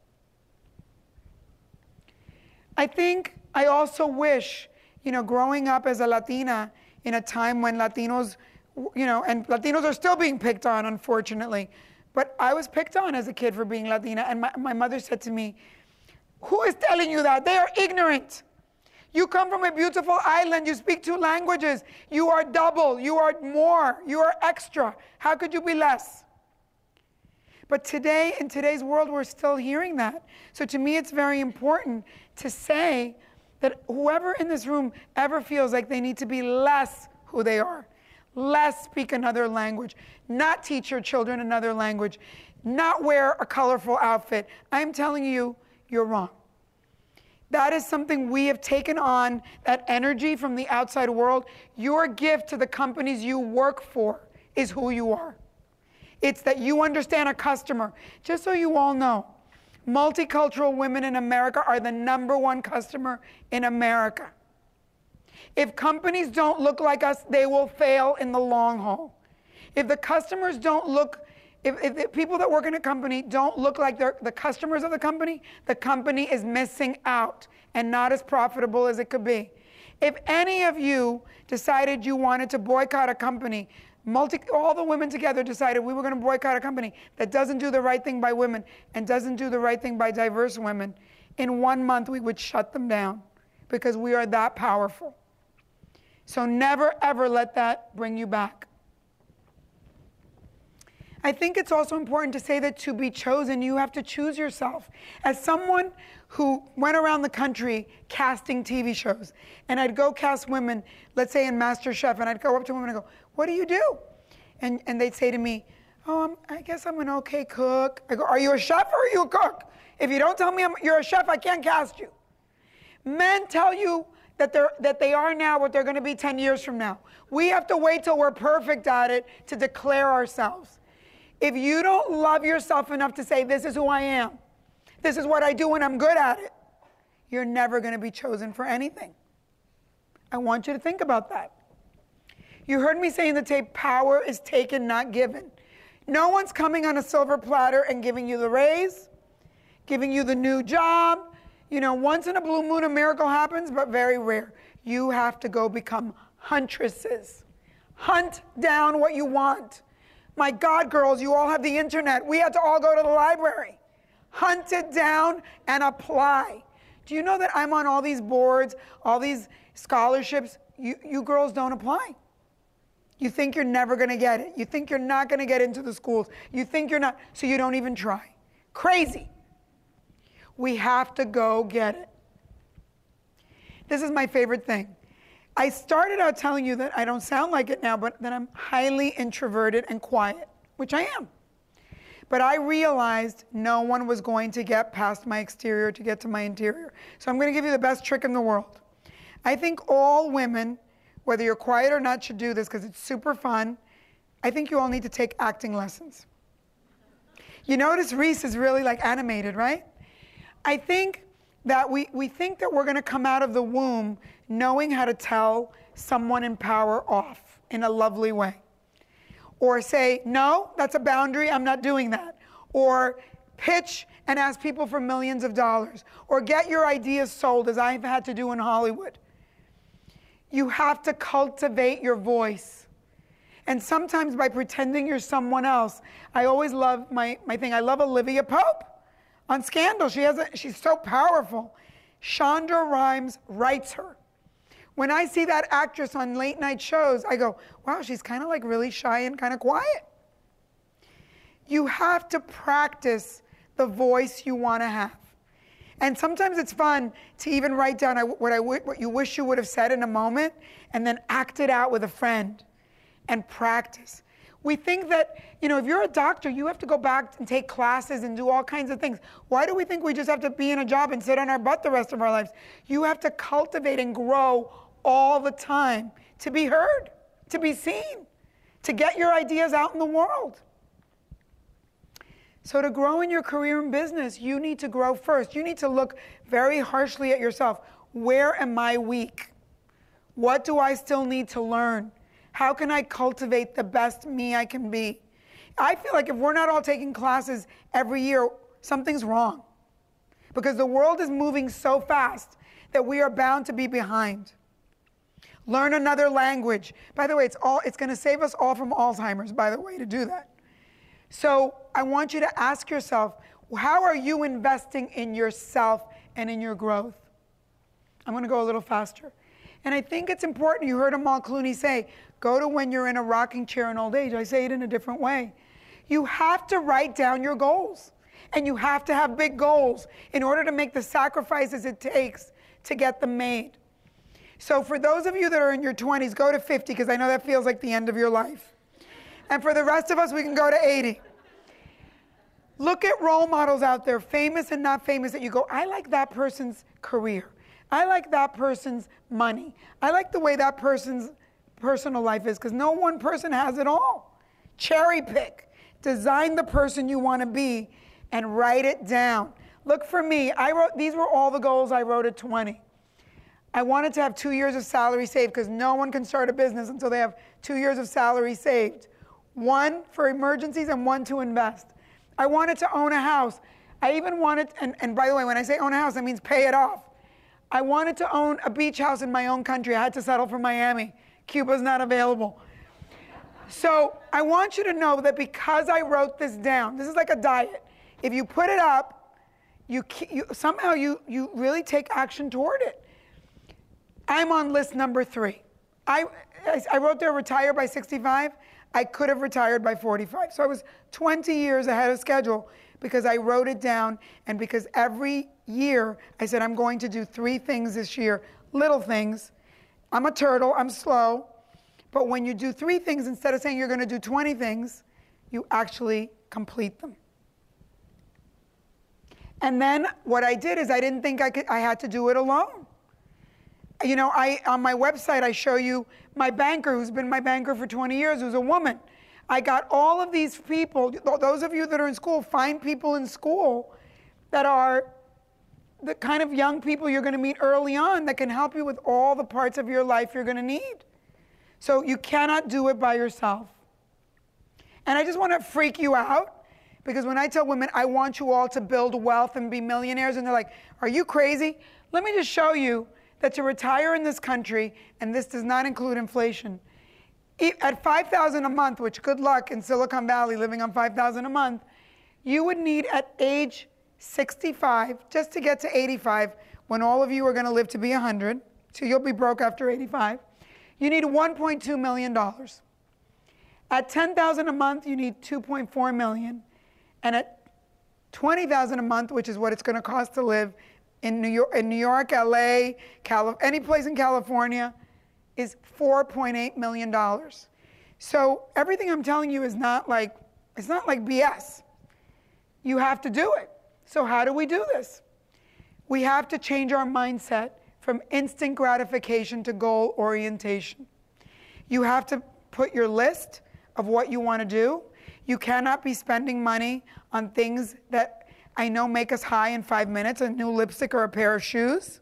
I think I also wish, you know, growing up as a Latina in a time when Latinos, you know, and Latinos are still being picked on, unfortunately, but I was picked on as a kid for being Latina, and my, my mother said to me, who is telling you that? They are ignorant. You come from a beautiful island, you speak two languages, you are double, you are more, you are extra. How could you be less? But today, in today's world, we're still hearing that. So to me, it's very important to say that whoever in this room ever feels like they need to be less who they are, less speak another language, not teach your children another language, not wear a colorful outfit, I'm telling you, you're wrong. That is something we have taken on, that energy from the outside world. Your gift to the companies you work for is who you are. It's that you understand a customer. Just so you all know, multicultural women in America are the number one customer in America. If companies don't look like us, they will fail in the long haul. If the customers don't look If, if the people that work in a company don't look like they're the customers of the company, the company is missing out and not as profitable as it could be. If any of you decided you wanted to boycott a company, multi, all the women together decided we were going to boycott a company that doesn't do the right thing by women and doesn't do the right thing by diverse women, in one month we would shut them down because we are that powerful. So never, ever let that bring you back. I think it's also important to say that to be chosen, you have to choose yourself. As someone who went around the country casting T V shows, and I'd go cast women, let's say in MasterChef, and I'd go up to women and go, what do you do? And, and they'd say to me, oh, I'm, I guess I'm an okay cook. I go, are you a chef or are you a cook? If you don't tell me I'm, you're a chef, I can't cast you. Men tell you that, they're, that they are now what they're going to be ten years from now. We have to wait till we're perfect at it to declare ourselves. If you don't love yourself enough to say, this is who I am, this is what I do and I'm good at it, you're never going to be chosen for anything. I want you to think about that. You heard me say in the tape, power is taken, not given. No one's coming on a silver platter and giving you the raise, giving you the new job. You know, once in a blue moon a miracle happens, but very rare. You have to go become huntresses. Hunt down what you want. My God, girls, you all have the internet. We had to all go to the library. Hunt it down and apply. Do you know that I'm on all these boards, all these scholarships? You, you girls don't apply. You think you're never going to get it. You think you're not going to get into the schools. You think you're not, so you don't even try. Crazy. We have to go get it. This is my favorite thing. I started out telling you that I don't sound like it now, but that I'm highly introverted and quiet, which I am. But I realized no one was going to get past my exterior to get to my interior. So I'm going to give you the best trick in the world. I think all women, whether you're quiet or not, should do this because it's super fun. I think you all need to take acting lessons. You notice Reese is really like animated, right? I think that we, we think that we're going to come out of the womb knowing how to tell someone in power off in a lovely way. Or say, no, that's a boundary, I'm not doing that. Or pitch and ask people for millions of dollars. Or get your ideas sold, as I've had to do in Hollywood. You have to cultivate your voice. And sometimes by pretending you're someone else, I always love my, my thing, I love Olivia Pope. On Scandal, she has a, she's so powerful. Shonda Rhimes writes her. When I see that actress on late night shows, I go, wow, she's kind of like really shy and kind of quiet. You have to practice the voice you want to have. And sometimes it's fun to even write down what, I, what you wish you would have said in a moment and then act it out with a friend and practice. We think that, you know, if you're a doctor, you have to go back and take classes and do all kinds of things. Why do we think we just have to be in a job and sit on our butt the rest of our lives? You have to cultivate and grow all the time to be heard, to be seen, to get your ideas out in the world. So to grow in your career and business, you need to grow first. You need to look very harshly at yourself. Where am I weak? What do I still need to learn? How can I cultivate the best me I can be? I feel like if we're not all taking classes every year, something's wrong. Because the world is moving so fast that we are bound to be behind. Learn another language. By the way, it's all it's going to save us all from Alzheimer's, by the way, to do that. So I want you to ask yourself, how are you investing in yourself and in your growth? I'm going to go a little faster. And I think it's important, you heard Amal Clooney say, go to when you're in a rocking chair in old age. I say it in a different way. You have to write down your goals. And you have to have big goals in order to make the sacrifices it takes to get them made. So for those of you that are in your twenties, go to fifty, because I know that feels like the end of your life. And for the rest of us, we can go to eighty. Look at role models out there, famous and not famous, that you go, I like that person's career. I like that person's money. I like the way that person's personal life is, because no one person has it all. Cherry pick. Design the person you want to be and write it down. Look, for me, I wrote, these were all the goals I wrote at twenty. I wanted to have two years of salary saved, because no one can start a business until they have two years of salary saved. One for emergencies and one to invest. I wanted to own a house. I even wanted, and, and by the way, when I say own a house, that means pay it off. I wanted to own a beach house in my own country. I had to settle for Miami. Cuba's not available. So I want you to know that because I wrote this down, this is like a diet. If you put it up, you, you somehow you, you really take action toward it. I'm on list number three. I, I wrote there retire by sixty-five. I could have retired by forty-five. So I was twenty years ahead of schedule because I wrote it down, and because every year I said I'm going to do three things this year, little things. I'm a turtle, I'm slow. But when you do three things, instead of saying you're going to do twenty things, you actually complete them. And then what I did is I didn't think I could, I had to do it alone. You know, I on my website, I show you my banker, who's been my banker for twenty years, who's a woman. I got all of these people, those of you that are in school, find people in school that are the kind of young people you're going to meet early on that can help you with all the parts of your life you're going to need. So you cannot do it by yourself. And I just want to freak you out, because when I tell women, I want you all to build wealth and be millionaires, and they're like, are you crazy? Let me just show you that to retire in this country, and this does not include inflation, at five thousand dollars a month, which good luck in Silicon Valley living on five thousand dollars a month, you would need at age sixty-five, just to get to eighty-five, when all of you are going to live to be one hundred, so you'll be broke after eighty-five, you need one point two million dollars. At ten thousand dollars a month, you need two point four million dollars. And at twenty thousand dollars a month, which is what it's going to cost to live in New York, in New York, L A, Cali- any place in California, is four point eight million dollars. So everything I'm telling you is not like, it's not like B S. You have to do it. So how do we do this? We have to change our mindset from instant gratification to goal orientation. You have to put your list of what you want to do. You cannot be spending money on things that I know make us high in five minutes, a new lipstick or a pair of shoes.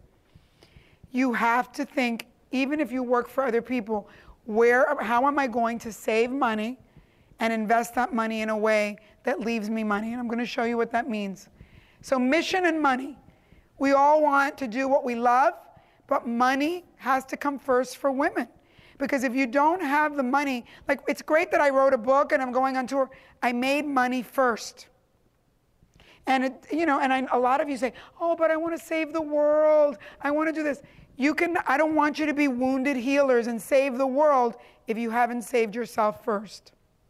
You have to think, even if you work for other people, where, how am I going to save money and invest that money in a way that leaves me money? And I'm going to show you what that means. So mission and money. We all want to do what we love, but money has to come first for women. Because if you don't have the money, like, it's great that I wrote a book and I'm going on tour. I made money first. And, it, you know, and I, a lot of you say, oh, but I want to save the world. I want to do this. You can, I don't want you to be wounded healers and save the world if you haven't saved yourself first.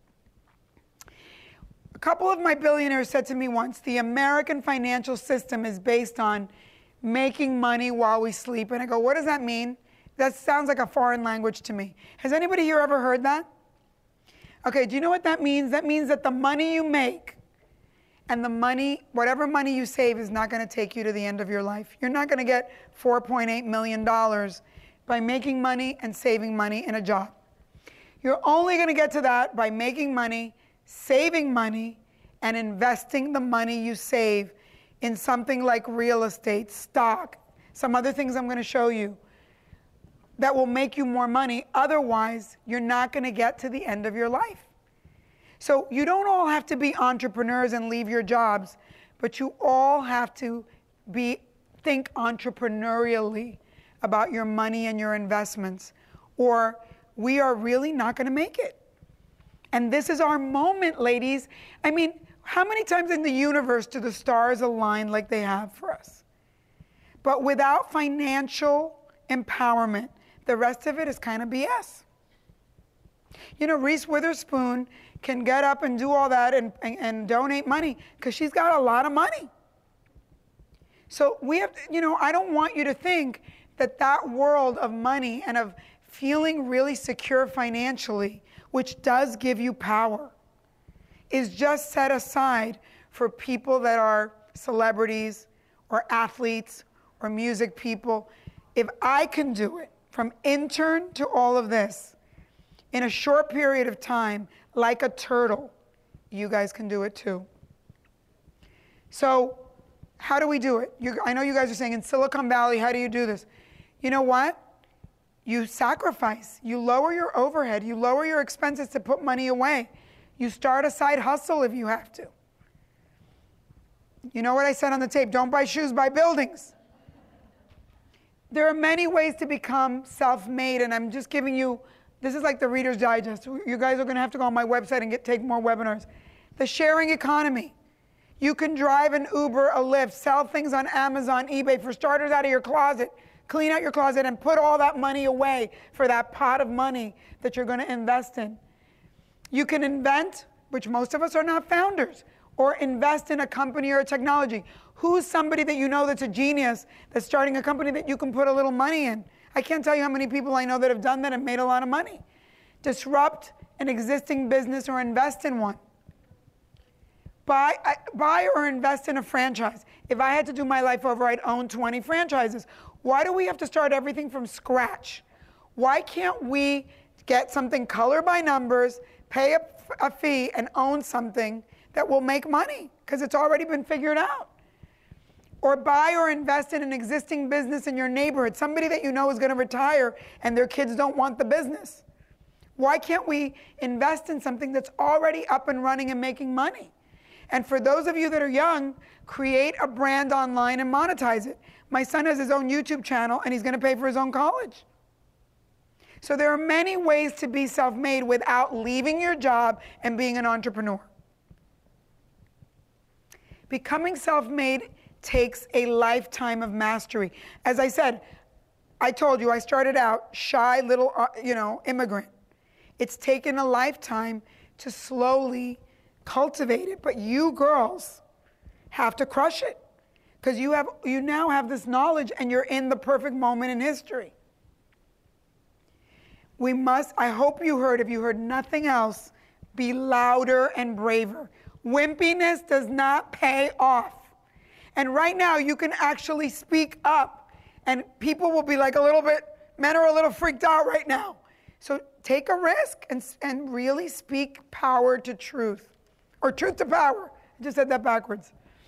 A couple of my billionaires said to me once, the American financial system is based on making money while we sleep. And I go, what does that mean? That sounds like a foreign language to me. Has anybody here ever heard that? Okay, do you know what that means? That means that the money you make and the money, whatever money you save, is not going to take you to the end of your life. You're not going to get four point eight million dollars by making money and saving money in a job. You're only going to get to that by making money, saving money, and investing the money you save in something like real estate, stock, some other things I'm going to show you that will make you more money. Otherwise, you're not going to get to the end of your life. So you don't all have to be entrepreneurs and leave your jobs, but you all have to be think entrepreneurially about your money and your investments, or we are really not going to make it. And this is our moment, ladies. I mean, how many times in the universe do the stars align like they have for us? But without financial empowerment, the rest of it is kind of B S. You know, Reese Witherspoon can get up and do all that and, and, and donate money because she's got a lot of money. So we have to, you know, I don't want you to think that that world of money and of feeling really secure financially, which does give you power, is just set aside for people that are celebrities or athletes or music people. If I can do it, from intern to all of this, in a short period of time, like a turtle, you guys can do it too. So how do we do it? You, I know you guys are saying, in Silicon Valley, how do you do this? You know what? You sacrifice. You lower your overhead. You lower your expenses to put money away. You start a side hustle if you have to. You know what I said on the tape? Don't buy shoes, buy buildings. There are many ways to become self-made, and I'm just giving you, this is like the Reader's Digest. You guys are going to have to go on my website and get take more webinars. The sharing economy. You can drive an Uber, a Lyft, sell things on Amazon, eBay, for starters, out of your closet. Clean out your closet and put all that money away for that pot of money that you're going to invest in. You can invent, which most of us are not founders, or invest in a company or a technology. Who's somebody that you know that's a genius that's starting a company that you can put a little money in? I can't tell you how many people I know that have done that and made a lot of money. Disrupt an existing business or invest in one. Buy, buy or invest in a franchise. If I had to do my life over, I'd own twenty franchises. Why do we have to start everything from scratch? Why can't we get something color by numbers, pay a, a fee, and own something that will make money? Because it's already been figured out. Or buy or invest in an existing business in your neighborhood, somebody that you know is going to retire and their kids don't want the business. Why can't we invest in something that's already up and running and making money? And for those of you that are young, create a brand online and monetize it. My son has his own YouTube channel and he's going to pay for his own college. So there are many ways to be self-made without leaving your job and being an entrepreneur. Becoming self-made takes a lifetime of mastery. As I said, I told you I started out shy little, uh, you know, immigrant. It's taken a lifetime to slowly cultivate it, but you girls have to crush it because you have you now have this knowledge and you're in the perfect moment in history. We must, I hope you heard, if you heard nothing else, be louder and braver. Wimpiness does not pay off. And right now you can actually speak up and people will be like a little bit, men are a little freaked out right now. So take a risk and, and really speak power to truth. Or truth to power. I just said that backwards.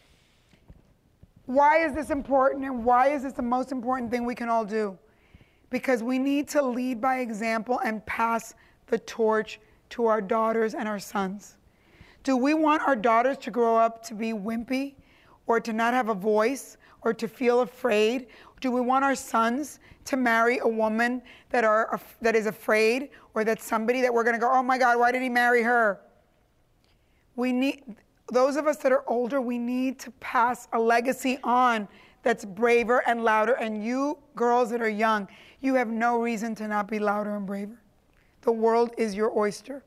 Why is this important and why is this the most important thing we can all do? Because we need to lead by example and pass the torch to our daughters and our sons. Do we want our daughters to grow up to be wimpy or to not have a voice or to feel afraid? Do we want our sons to marry a woman that, are, that is afraid or that's somebody that we're going to go, oh my God, why did he marry her? We need, those of us that are older, we need to pass a legacy on that's braver and louder. And you girls that are young, you have no reason to not be louder and braver. The world is your oyster.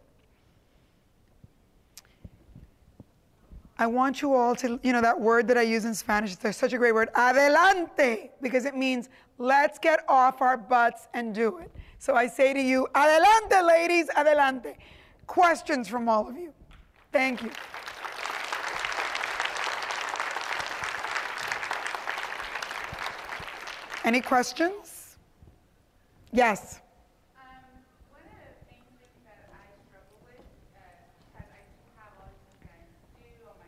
I want you all to, you know, that word that I use in Spanish, it's such a great word, adelante, because it means let's get off our butts and do it. So I say to you, adelante, ladies, adelante. Questions from all of you. Thank you. Any questions? Yes. Um, one of the main things that I struggle with, because uh, I do have all these friends do on my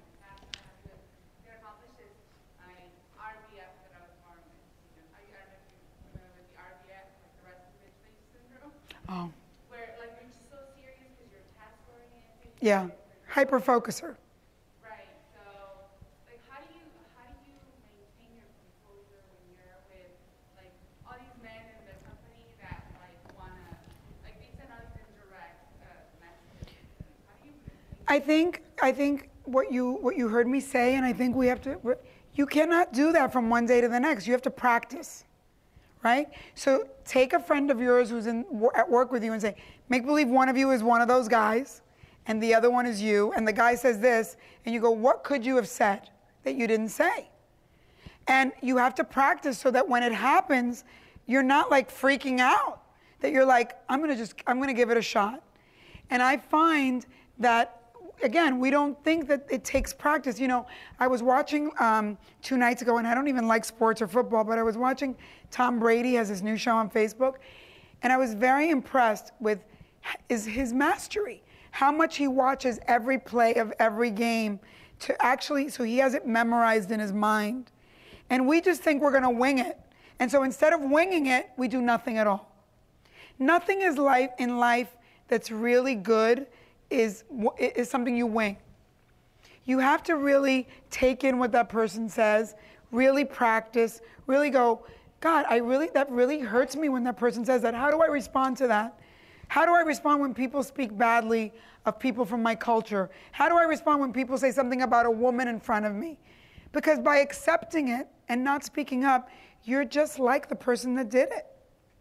Oh. Where, like, when you're so serious because you're task-oriented. Yeah. Hyper-focuser. Right. So, like, how do you how do you maintain your composure when you're with, like, all these men in the company that, like, wanna, like, they send out these indirect uh, messages. How do you maintain? I think I think what you what you heard me say, and I think we have to. You cannot do that from one day to the next. You have to practice, right? So take a friend of yours who's in at work with you and say, make believe one of you is one of those guys, and the other one is you, and the guy says this, and you go, what could you have said that you didn't say? And you have to practice so that when it happens, you're not like freaking out. That you're like, I'm gonna just, I'm gonna give it a shot. And I find that. Again, we don't think that it takes practice. You know, I was watching um, two nights ago, and I don't even like sports or football, but I was watching Tom Brady has his new show on Facebook, and I was very impressed with is his mastery, how much he watches every play of every game to actually, so he has it memorized in his mind. And we just think we're gonna wing it. And so instead of winging it, we do nothing at all. Nothing is life in life that's really good is is something you wing. You have to really take in what that person says, really practice, really go, God, I really that really hurts me when that person says that. How do I respond to that? How do I respond when people speak badly of people from my culture? How do I respond when people say something about a woman in front of me? Because by accepting it and not speaking up, you're just like the person that did it.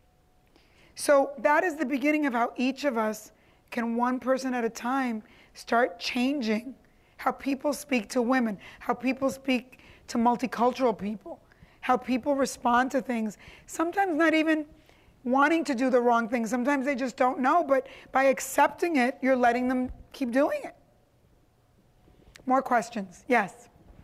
So that is the beginning of how each of us can, one person at a time, start changing how people speak to women, how people speak to multicultural people, how people respond to things, sometimes not even wanting to do the wrong thing. Sometimes they just don't know, but by accepting it, you're letting them keep doing it. More questions? Yes.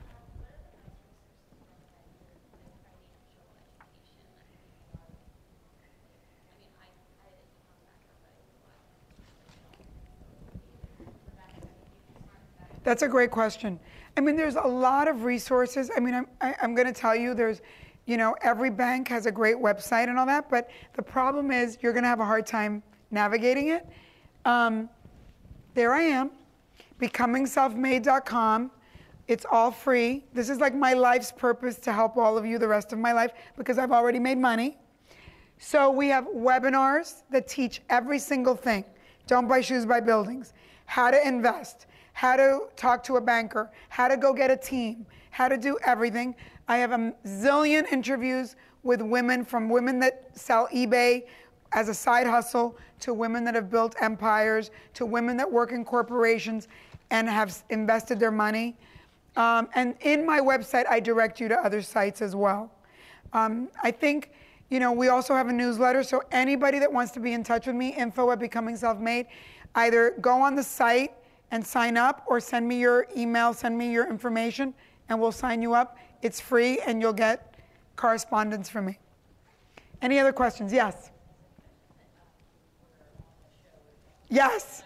That's a great question. I mean, there's a lot of resources. I mean, I'm, I, I'm going to tell you there's, you know, every bank has a great website and all that, but the problem is you're going to have a hard time navigating it. Um, there I am, becoming self made dot com. It's all free. This is like my life's purpose to help all of you the rest of my life because I've already made money. So we have webinars that teach every single thing. Don't buy shoes, buy buildings. How to invest. How to talk to a banker, how to go get a team, how to do everything. I have a zillion interviews with women, from women that sell eBay as a side hustle, to women that have built empires, to women that work in corporations and have invested their money. Um, and in my website, I direct you to other sites as well. Um, I think, you know, we also have a newsletter, so anybody that wants to be in touch with me, info at Becoming Self-Made, either go on the site and sign up, or send me your email, send me your information, and we'll sign you up. It's free, and you'll get correspondence from me. Any other questions? Yes. Yes.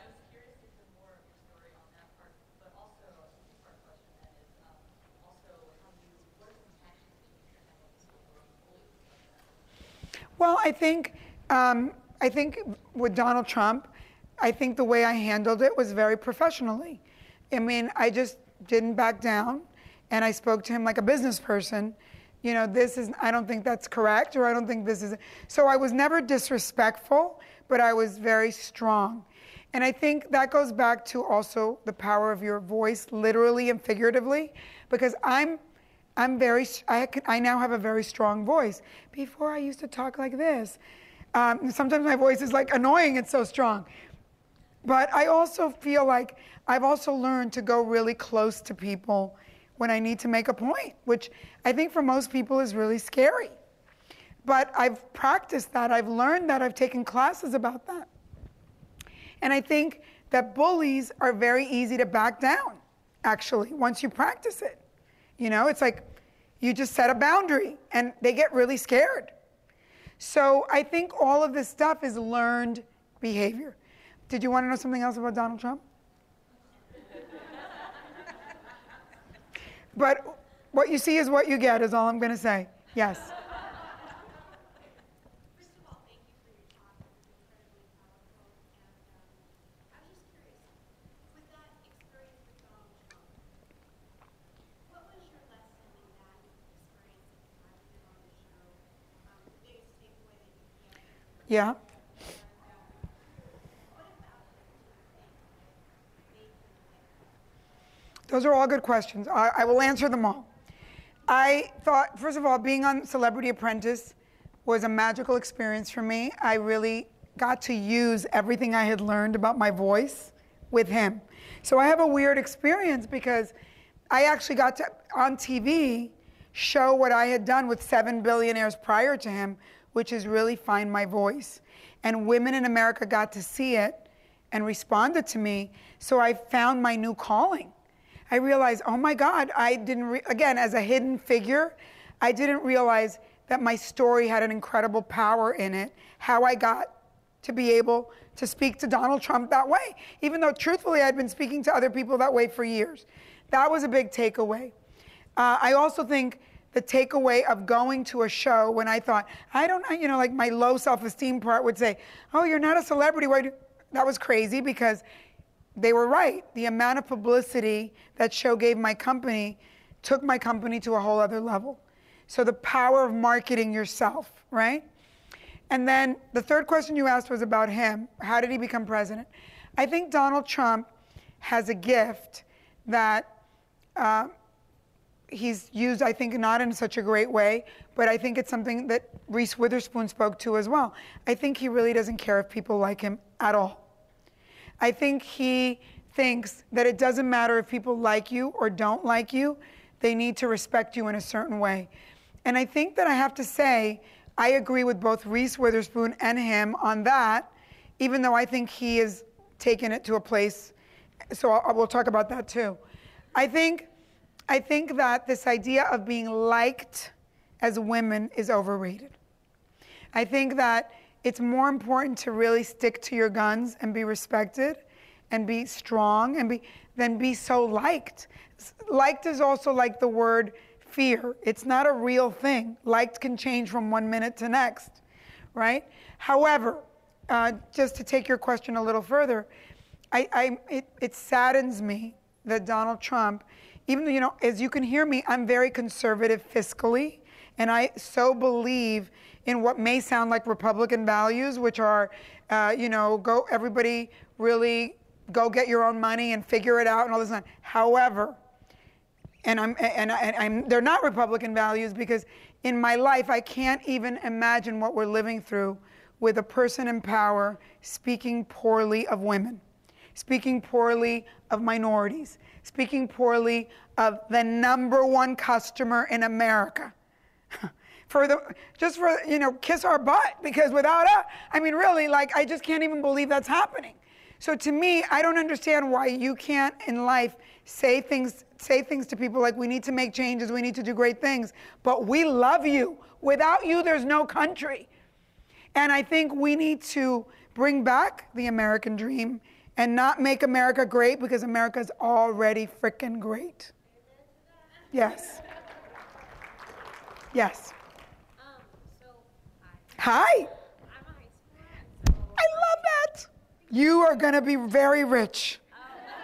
Well, I think um, I think with Donald Trump, I think the way I handled it was very professionally. I mean, I just didn't back down, and I spoke to him like a business person. You know, this is, I don't think that's correct, or I don't think this is. So I was never disrespectful, but I was very strong. And I think that goes back to also the power of your voice, literally and figuratively, because I'm, I'm very, I, can, I now have a very strong voice. Before I used to talk like this. Um, sometimes my voice is like annoying, it's so strong. But I also feel like I've also learned to go really close to people when I need to make a point, which I think for most people is really scary. But I've practiced that, I've learned that, I've taken classes about that. And I think that bullies are very easy to back down, actually, once you practice it. You know, it's like you just set a boundary and they get really scared. So I think all of this stuff is learned behavior. Did you want to know something else about Donald Trump? But what you see is what you get, is all I'm going to say. Yes. First of all, thank you for your talk. It was incredibly Yeah. Those are all good questions. I, I will answer them all. I thought, first of all, being on Celebrity Apprentice was a magical experience for me. I really got to use everything I had learned about my voice with him. So I have a weird experience because I actually got to, on T V, show what I had done with seven billionaires prior to him, which is really find my voice. And women in America got to see it and responded to me. So I found my new calling. I realized, oh my God, I didn't, re- again, as a hidden figure, I didn't realize that my story had an incredible power in it, how I got to be able to speak to Donald Trump that way, even though truthfully I'd been speaking to other people that way for years. That was a big takeaway. Uh, I also think the takeaway of going to a show when I thought, I don't, you know, like my low self-esteem part would say, oh, you're not a celebrity, why do, that was crazy because they were right. The amount of publicity that show gave my company took my company to a whole other level. So the power of marketing yourself, right? And then the third question you asked was about him. How did he become president? I think Donald Trump has a gift that uh, he's used, I think, not in such a great way, but I think it's something that Reese Witherspoon spoke to as well. I think he really doesn't care if people like him at all. I think he thinks that it doesn't matter if people like you or don't like you, they need to respect you in a certain way. And I think that I have to say, I agree with both Reese Witherspoon and him on that, even though I think he has taken it to a place, so I'll, we'll talk about that too. I think, I think that this idea of being liked as women is overrated. I think that it's more important to really stick to your guns and be respected and be strong and be than be so liked. Liked is also like the word fear. It's not a real thing. Liked can change from one minute to next, right? However, uh, just to take your question a little further, I, I it, it saddens me that Donald Trump, even though, you know, as you can hear me, I'm very conservative fiscally, and I so believe in what may sound like Republican values, which are, uh, you know, go everybody really go get your own money and figure it out and all this. However, and I'm and, I, and I'm they're not Republican values because in my life I can't even imagine what we're living through with a person in power speaking poorly of women, speaking poorly of minorities, speaking poorly of the number one customer in America. For the, just for, you know, kiss our butt, because without us, I mean, really, like, I just can't even believe that's happening. So to me, I don't understand why you can't, in life, say things, say things to people like, we need to make changes, we need to do great things, but we love you. Without you, there's no country. And I think we need to bring back the American dream and not make America great, because America's already frickin' great. Yes. Yes. Hi. I'm a high schooler. So I love that. You are going to be very rich. Um,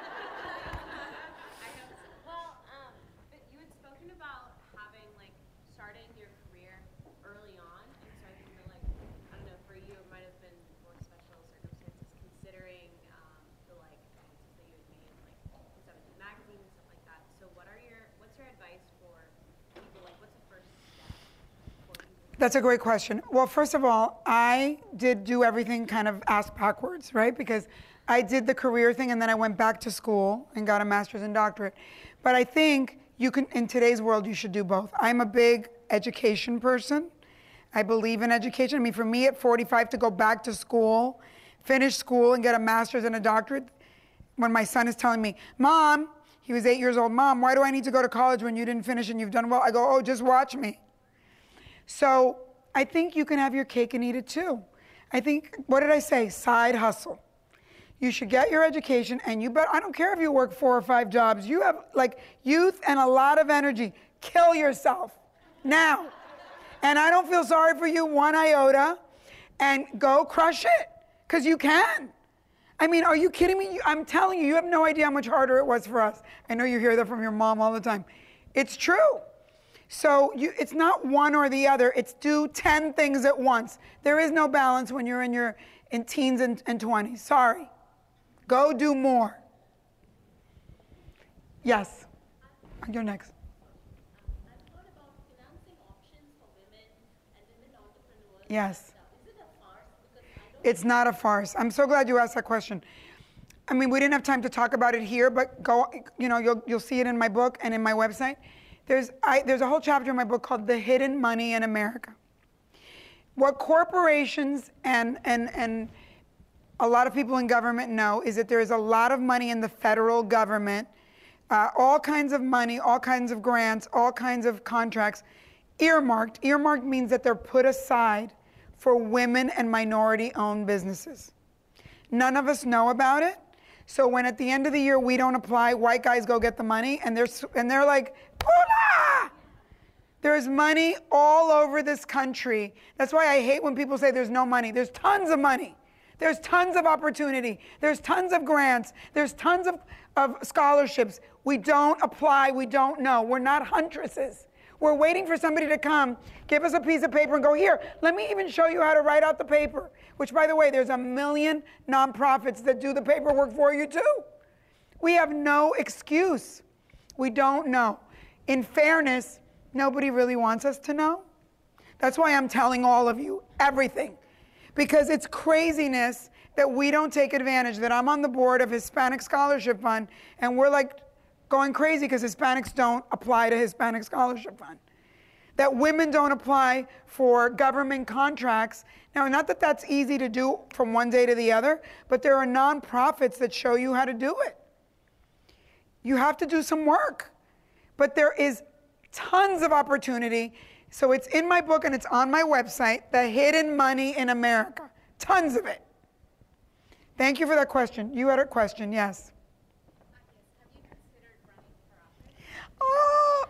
I hope so. Well, um, but you had spoken about having, like, starting your career early on. And so I feel like, I don't know, for you it might have been more special circumstances considering um, the, like, advances that you had made, like, in seventeen magazine and stuff like that. So what are your, what's your advice for people? Like, what's the first step? That's a great question. Well, first of all, I did do everything kind of ass backwards, right? Because I did the career thing and then I went back to school and got a master's and doctorate. But I think you can, in today's world, you should do both. I'm a big education person. I believe in education. I mean, for me at forty-five to go back to school, finish school and get a master's and a doctorate, when my son is telling me, Mom, he was eight years old, Mom, why do I need to go to college when you didn't finish and you've done well? I go, oh, just watch me. So I think you can have your cake and eat it too. I think, what did I say? Side hustle. You should get your education and you bet, I don't care if you work four or five jobs, you have like youth and a lot of energy. Kill yourself now. And I don't feel sorry for you one iota, and go crush it, because you can. I mean, are you kidding me? I'm telling you, you have no idea how much harder it was for us. I know you hear that from your mom all the time. It's true. So you, it's not one or the other. It's do ten things at once. There is no balance when you're in your in teens and, and twenties. Sorry. Go do more. Yes. You're next. Yes. It's not a farce. I'm so glad you asked that question. I mean, we didn't have time to talk about it here, but go, you know, you'll you'll see it in my book and in my website. There's I, there's a whole chapter in my book called "The Hidden Money in America." What corporations and and and a lot of people in government know is that there is a lot of money in the federal government, uh, all kinds of money, all kinds of grants, all kinds of contracts, earmarked. Earmarked means that they're put aside for women and minority-owned businesses. None of us know about it. So when at the end of the year we don't apply, white guys go get the money, and they're and they're like, "Hola!" There's money all over this country. That's why I hate when people say there's no money. There's tons of money. There's tons of opportunity. There's tons of grants. There's tons of, of scholarships. We don't apply. We don't know. We're not huntresses. We're waiting for somebody to come, give us a piece of paper and go, here, let me even show you how to write out the paper. Which, by the way, there's a million nonprofits that do the paperwork for you too. We have no excuse. We don't know. In fairness, nobody really wants us to know. That's why I'm telling all of you everything. Because it's craziness that we don't take advantage, that I'm on the board of Hispanic Scholarship Fund, and we're like going crazy because Hispanics don't apply to Hispanic Scholarship Fund. That women don't apply for government contracts. Now, not that that's easy to do from one day to the other, but there are nonprofits that show you how to do it. You have to do some work. But there is tons of opportunity. So it's in my book and it's on my website, The Hidden Money in America. Tons of it. Thank you for that question. You had a question, yes. Oh.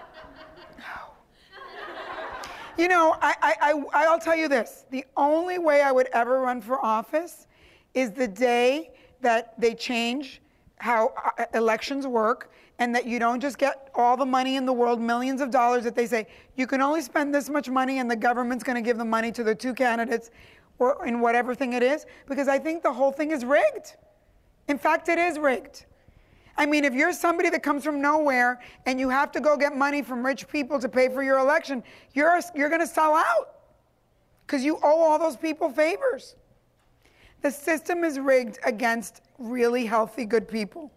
You know, I, I, I, I'll tell you this. The only way I would ever run for office is the day that they change how elections work and that you don't just get all the money in the world, millions of dollars, that they say, you can only spend this much money and the government's going to give the money to the two candidates or in whatever thing it is, because I think the whole thing is rigged. In fact, it is rigged. I mean, if you're somebody that comes from nowhere and you have to go get money from rich people to pay for your election, you're, you're going to sell out because you owe all those people favors. The system is rigged against really healthy, good people.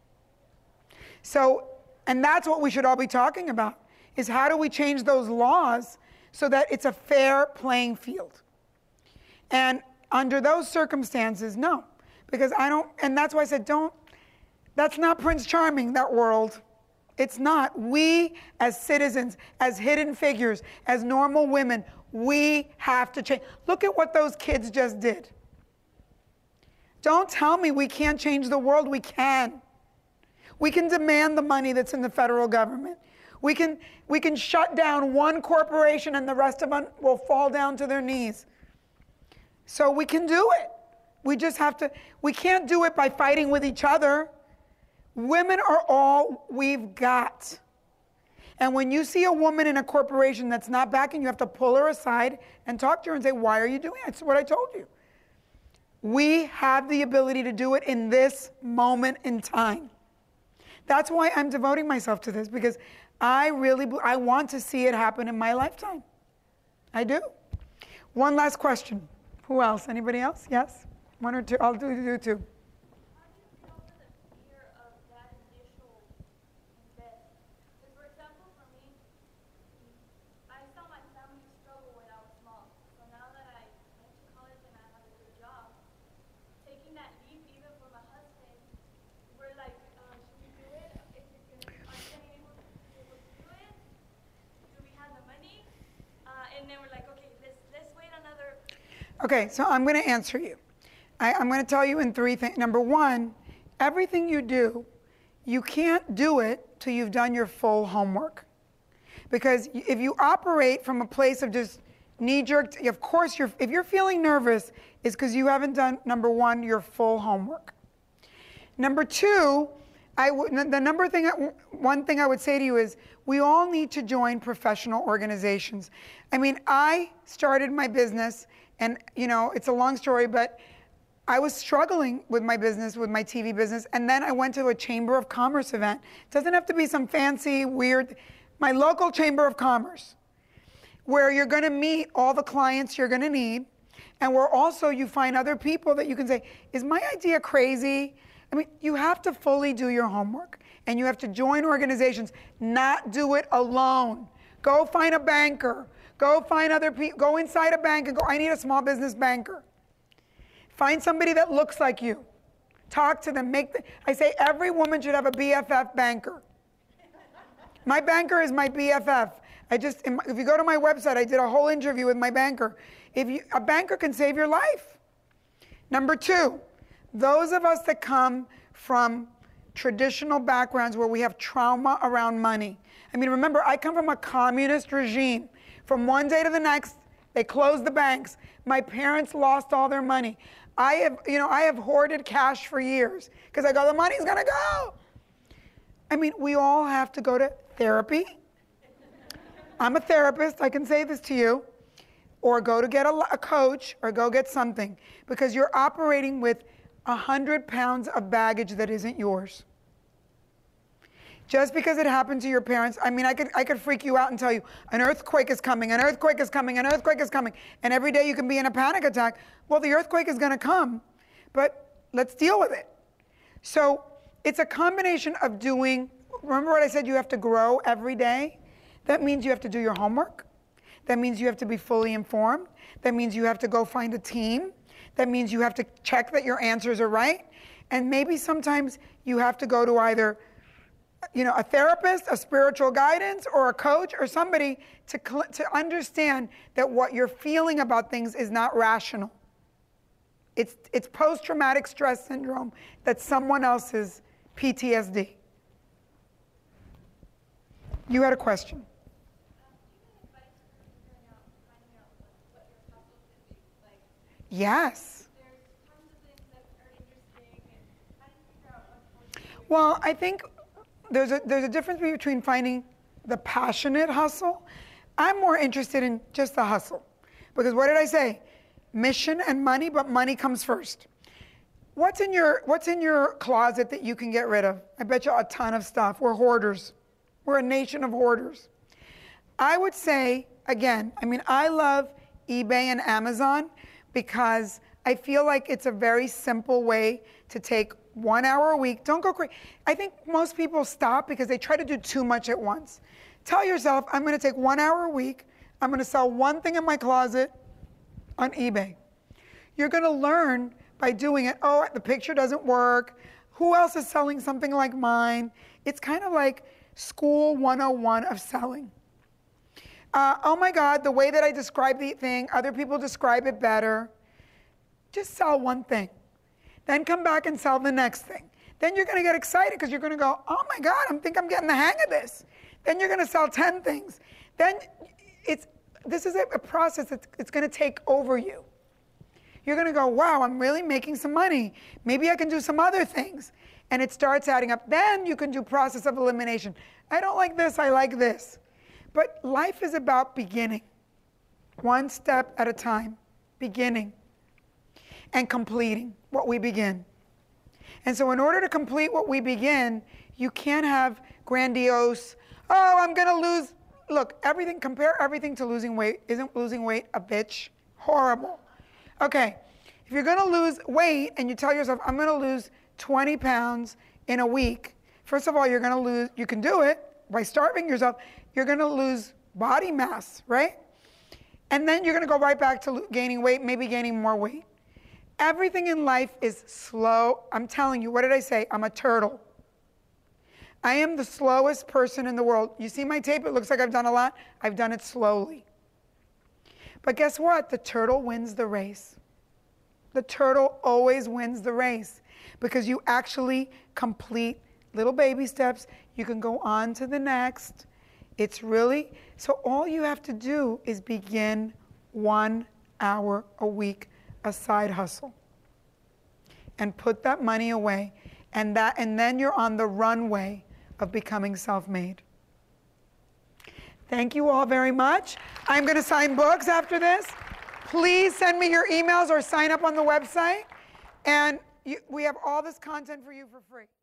So, and that's what we should all be talking about, is how do we change those laws so that it's a fair playing field? And under those circumstances, no. Because I don't, and that's why I said don't, that's not Prince Charming, that world. It's not. We, as citizens, as hidden figures, as normal women, we have to change. Look at what those kids just did. Don't tell me we can't change the world. We can. We can demand the money that's in the federal government. We can, we can shut down one corporation and the rest of them will fall down to their knees. So we can do it. We just have to, we can't do it by fighting with each other. Women are all we've got. And when you see a woman in a corporation that's not backing, you have to pull her aside and talk to her and say, why are you doing it? That's what I told you. We have the ability to do it in this moment in time. That's why I'm devoting myself to this, because I really, I want to see it happen in my lifetime. I do. One last question. Who else? Anybody else? Yes? One or two? I'll do, do two. Okay, so I'm going to answer you. I, I'm going to tell you in three things. Number one, everything you do, you can't do it till you've done your full homework. Because if you operate from a place of just knee-jerk, of course, you're, if you're feeling nervous, it's because you haven't done, number one, your full homework. Number two, I would, the number thing, one thing I would say to you is we all need to join professional organizations. I mean, I started my business, and you know, it's a long story, but I was struggling with my business, with my T V business, and then I went to a Chamber of Commerce event. It doesn't have to be some fancy, weird, my local Chamber of Commerce, where you're gonna meet all the clients you're gonna need, and where also you find other people that you can say, is my idea crazy? I mean, you have to fully do your homework, and you have to join organizations, not do it alone. Go find a banker, go find other people, go inside a bank and go, I need a small business banker. Find somebody that looks like you. Talk to them. Make the, I say every woman should have a B F F banker. My banker is my B F F. I just, if you go to my website, I did a whole interview with my banker. If you, a banker can save your life. Number two, those of us that come from traditional backgrounds where we have trauma around money. I mean, remember, I come from a communist regime. From one day to the next, they closed the banks. My parents lost all their money. I have, you know, I have hoarded cash for years because I go, the money's gonna go. I mean, we all have to go to therapy. I'm a therapist, I can say this to you. Or go to get a, a coach, or go get something. Because you're operating with a hundred pounds of baggage that isn't yours. Just because it happened to your parents, I mean, I could, I could freak you out and tell you, an earthquake is coming, an earthquake is coming, an earthquake is coming. And every day you can be in a panic attack. Well, the earthquake is gonna come, but let's deal with it. So it's a combination of doing, remember what I said, you have to grow every day? That means you have to do your homework. That means you have to be fully informed. That means you have to go find a team. That means you have to check that your answers are right. And maybe sometimes you have to go to either, you know, a therapist, a spiritual guidance, or a coach, or somebody to, to understand that what you're feeling about things is not rational. It's, it's post-traumatic stress syndrome that's someone else's P T S D. You had a question. Yes. Well, I think there's a, there's a difference between finding the passionate hustle. I'm more interested in just the hustle. Because what did I say? Mission and money, but money comes first. What's in your, what's in your closet that you can get rid of? I bet you a ton of stuff. We're hoarders. We're a nation of hoarders. I would say, again, I mean, I love eBay and Amazon because I feel like it's a very simple way to take one hour a week. Don't go crazy. I think most people stop because they try to do too much at once. Tell yourself, I'm going to take one hour a week. I'm going to sell one thing in my closet on eBay. You're going to learn by doing it. Oh, the picture doesn't work. Who else is selling something like mine? It's kind of like school one oh one of selling. Uh, oh my God, the way that I describe the thing, other people describe it better. Just sell one thing. Then come back and sell the next thing. Then you're going to get excited because you're going to go, oh my God, I think I'm getting the hang of this. Then you're going to sell ten things. Then it's, this is a, a process that's it's going to take over you. You're going to go, wow, I'm really making some money. Maybe I can do some other things. And it starts adding up. Then you can do process of elimination. I don't like this, I like this. But life is about beginning. One step at a time. Beginning. And completing what we begin. And so in order to complete what we begin, you can't have grandiose, oh, I'm going to lose. Look, everything, compare everything to losing weight. Isn't losing weight a bitch? Horrible. Okay, if you're going to lose weight and you tell yourself, I'm going to lose twenty pounds in a week, first of all, you're going to lose, you can do it by starving yourself. You're going to lose body mass, right? And then you're going to go right back to gaining weight, maybe gaining more weight. Everything in life is slow. I'm telling you, what did I say? I'm a turtle. I am the slowest person in the world. You see my tape? It looks like I've done a lot. I've done it slowly. But guess what? The turtle wins the race. The turtle always wins the race because you actually complete little baby steps. You can go on to the next. It's really, so all you have to do is begin one hour a week, a side hustle, and put that money away. And, that, and then you're on the runway of becoming self-made. Thank you all very much. I'm going to sign books after this. Please send me your emails or sign up on the website. And you, we have all this content for you for free.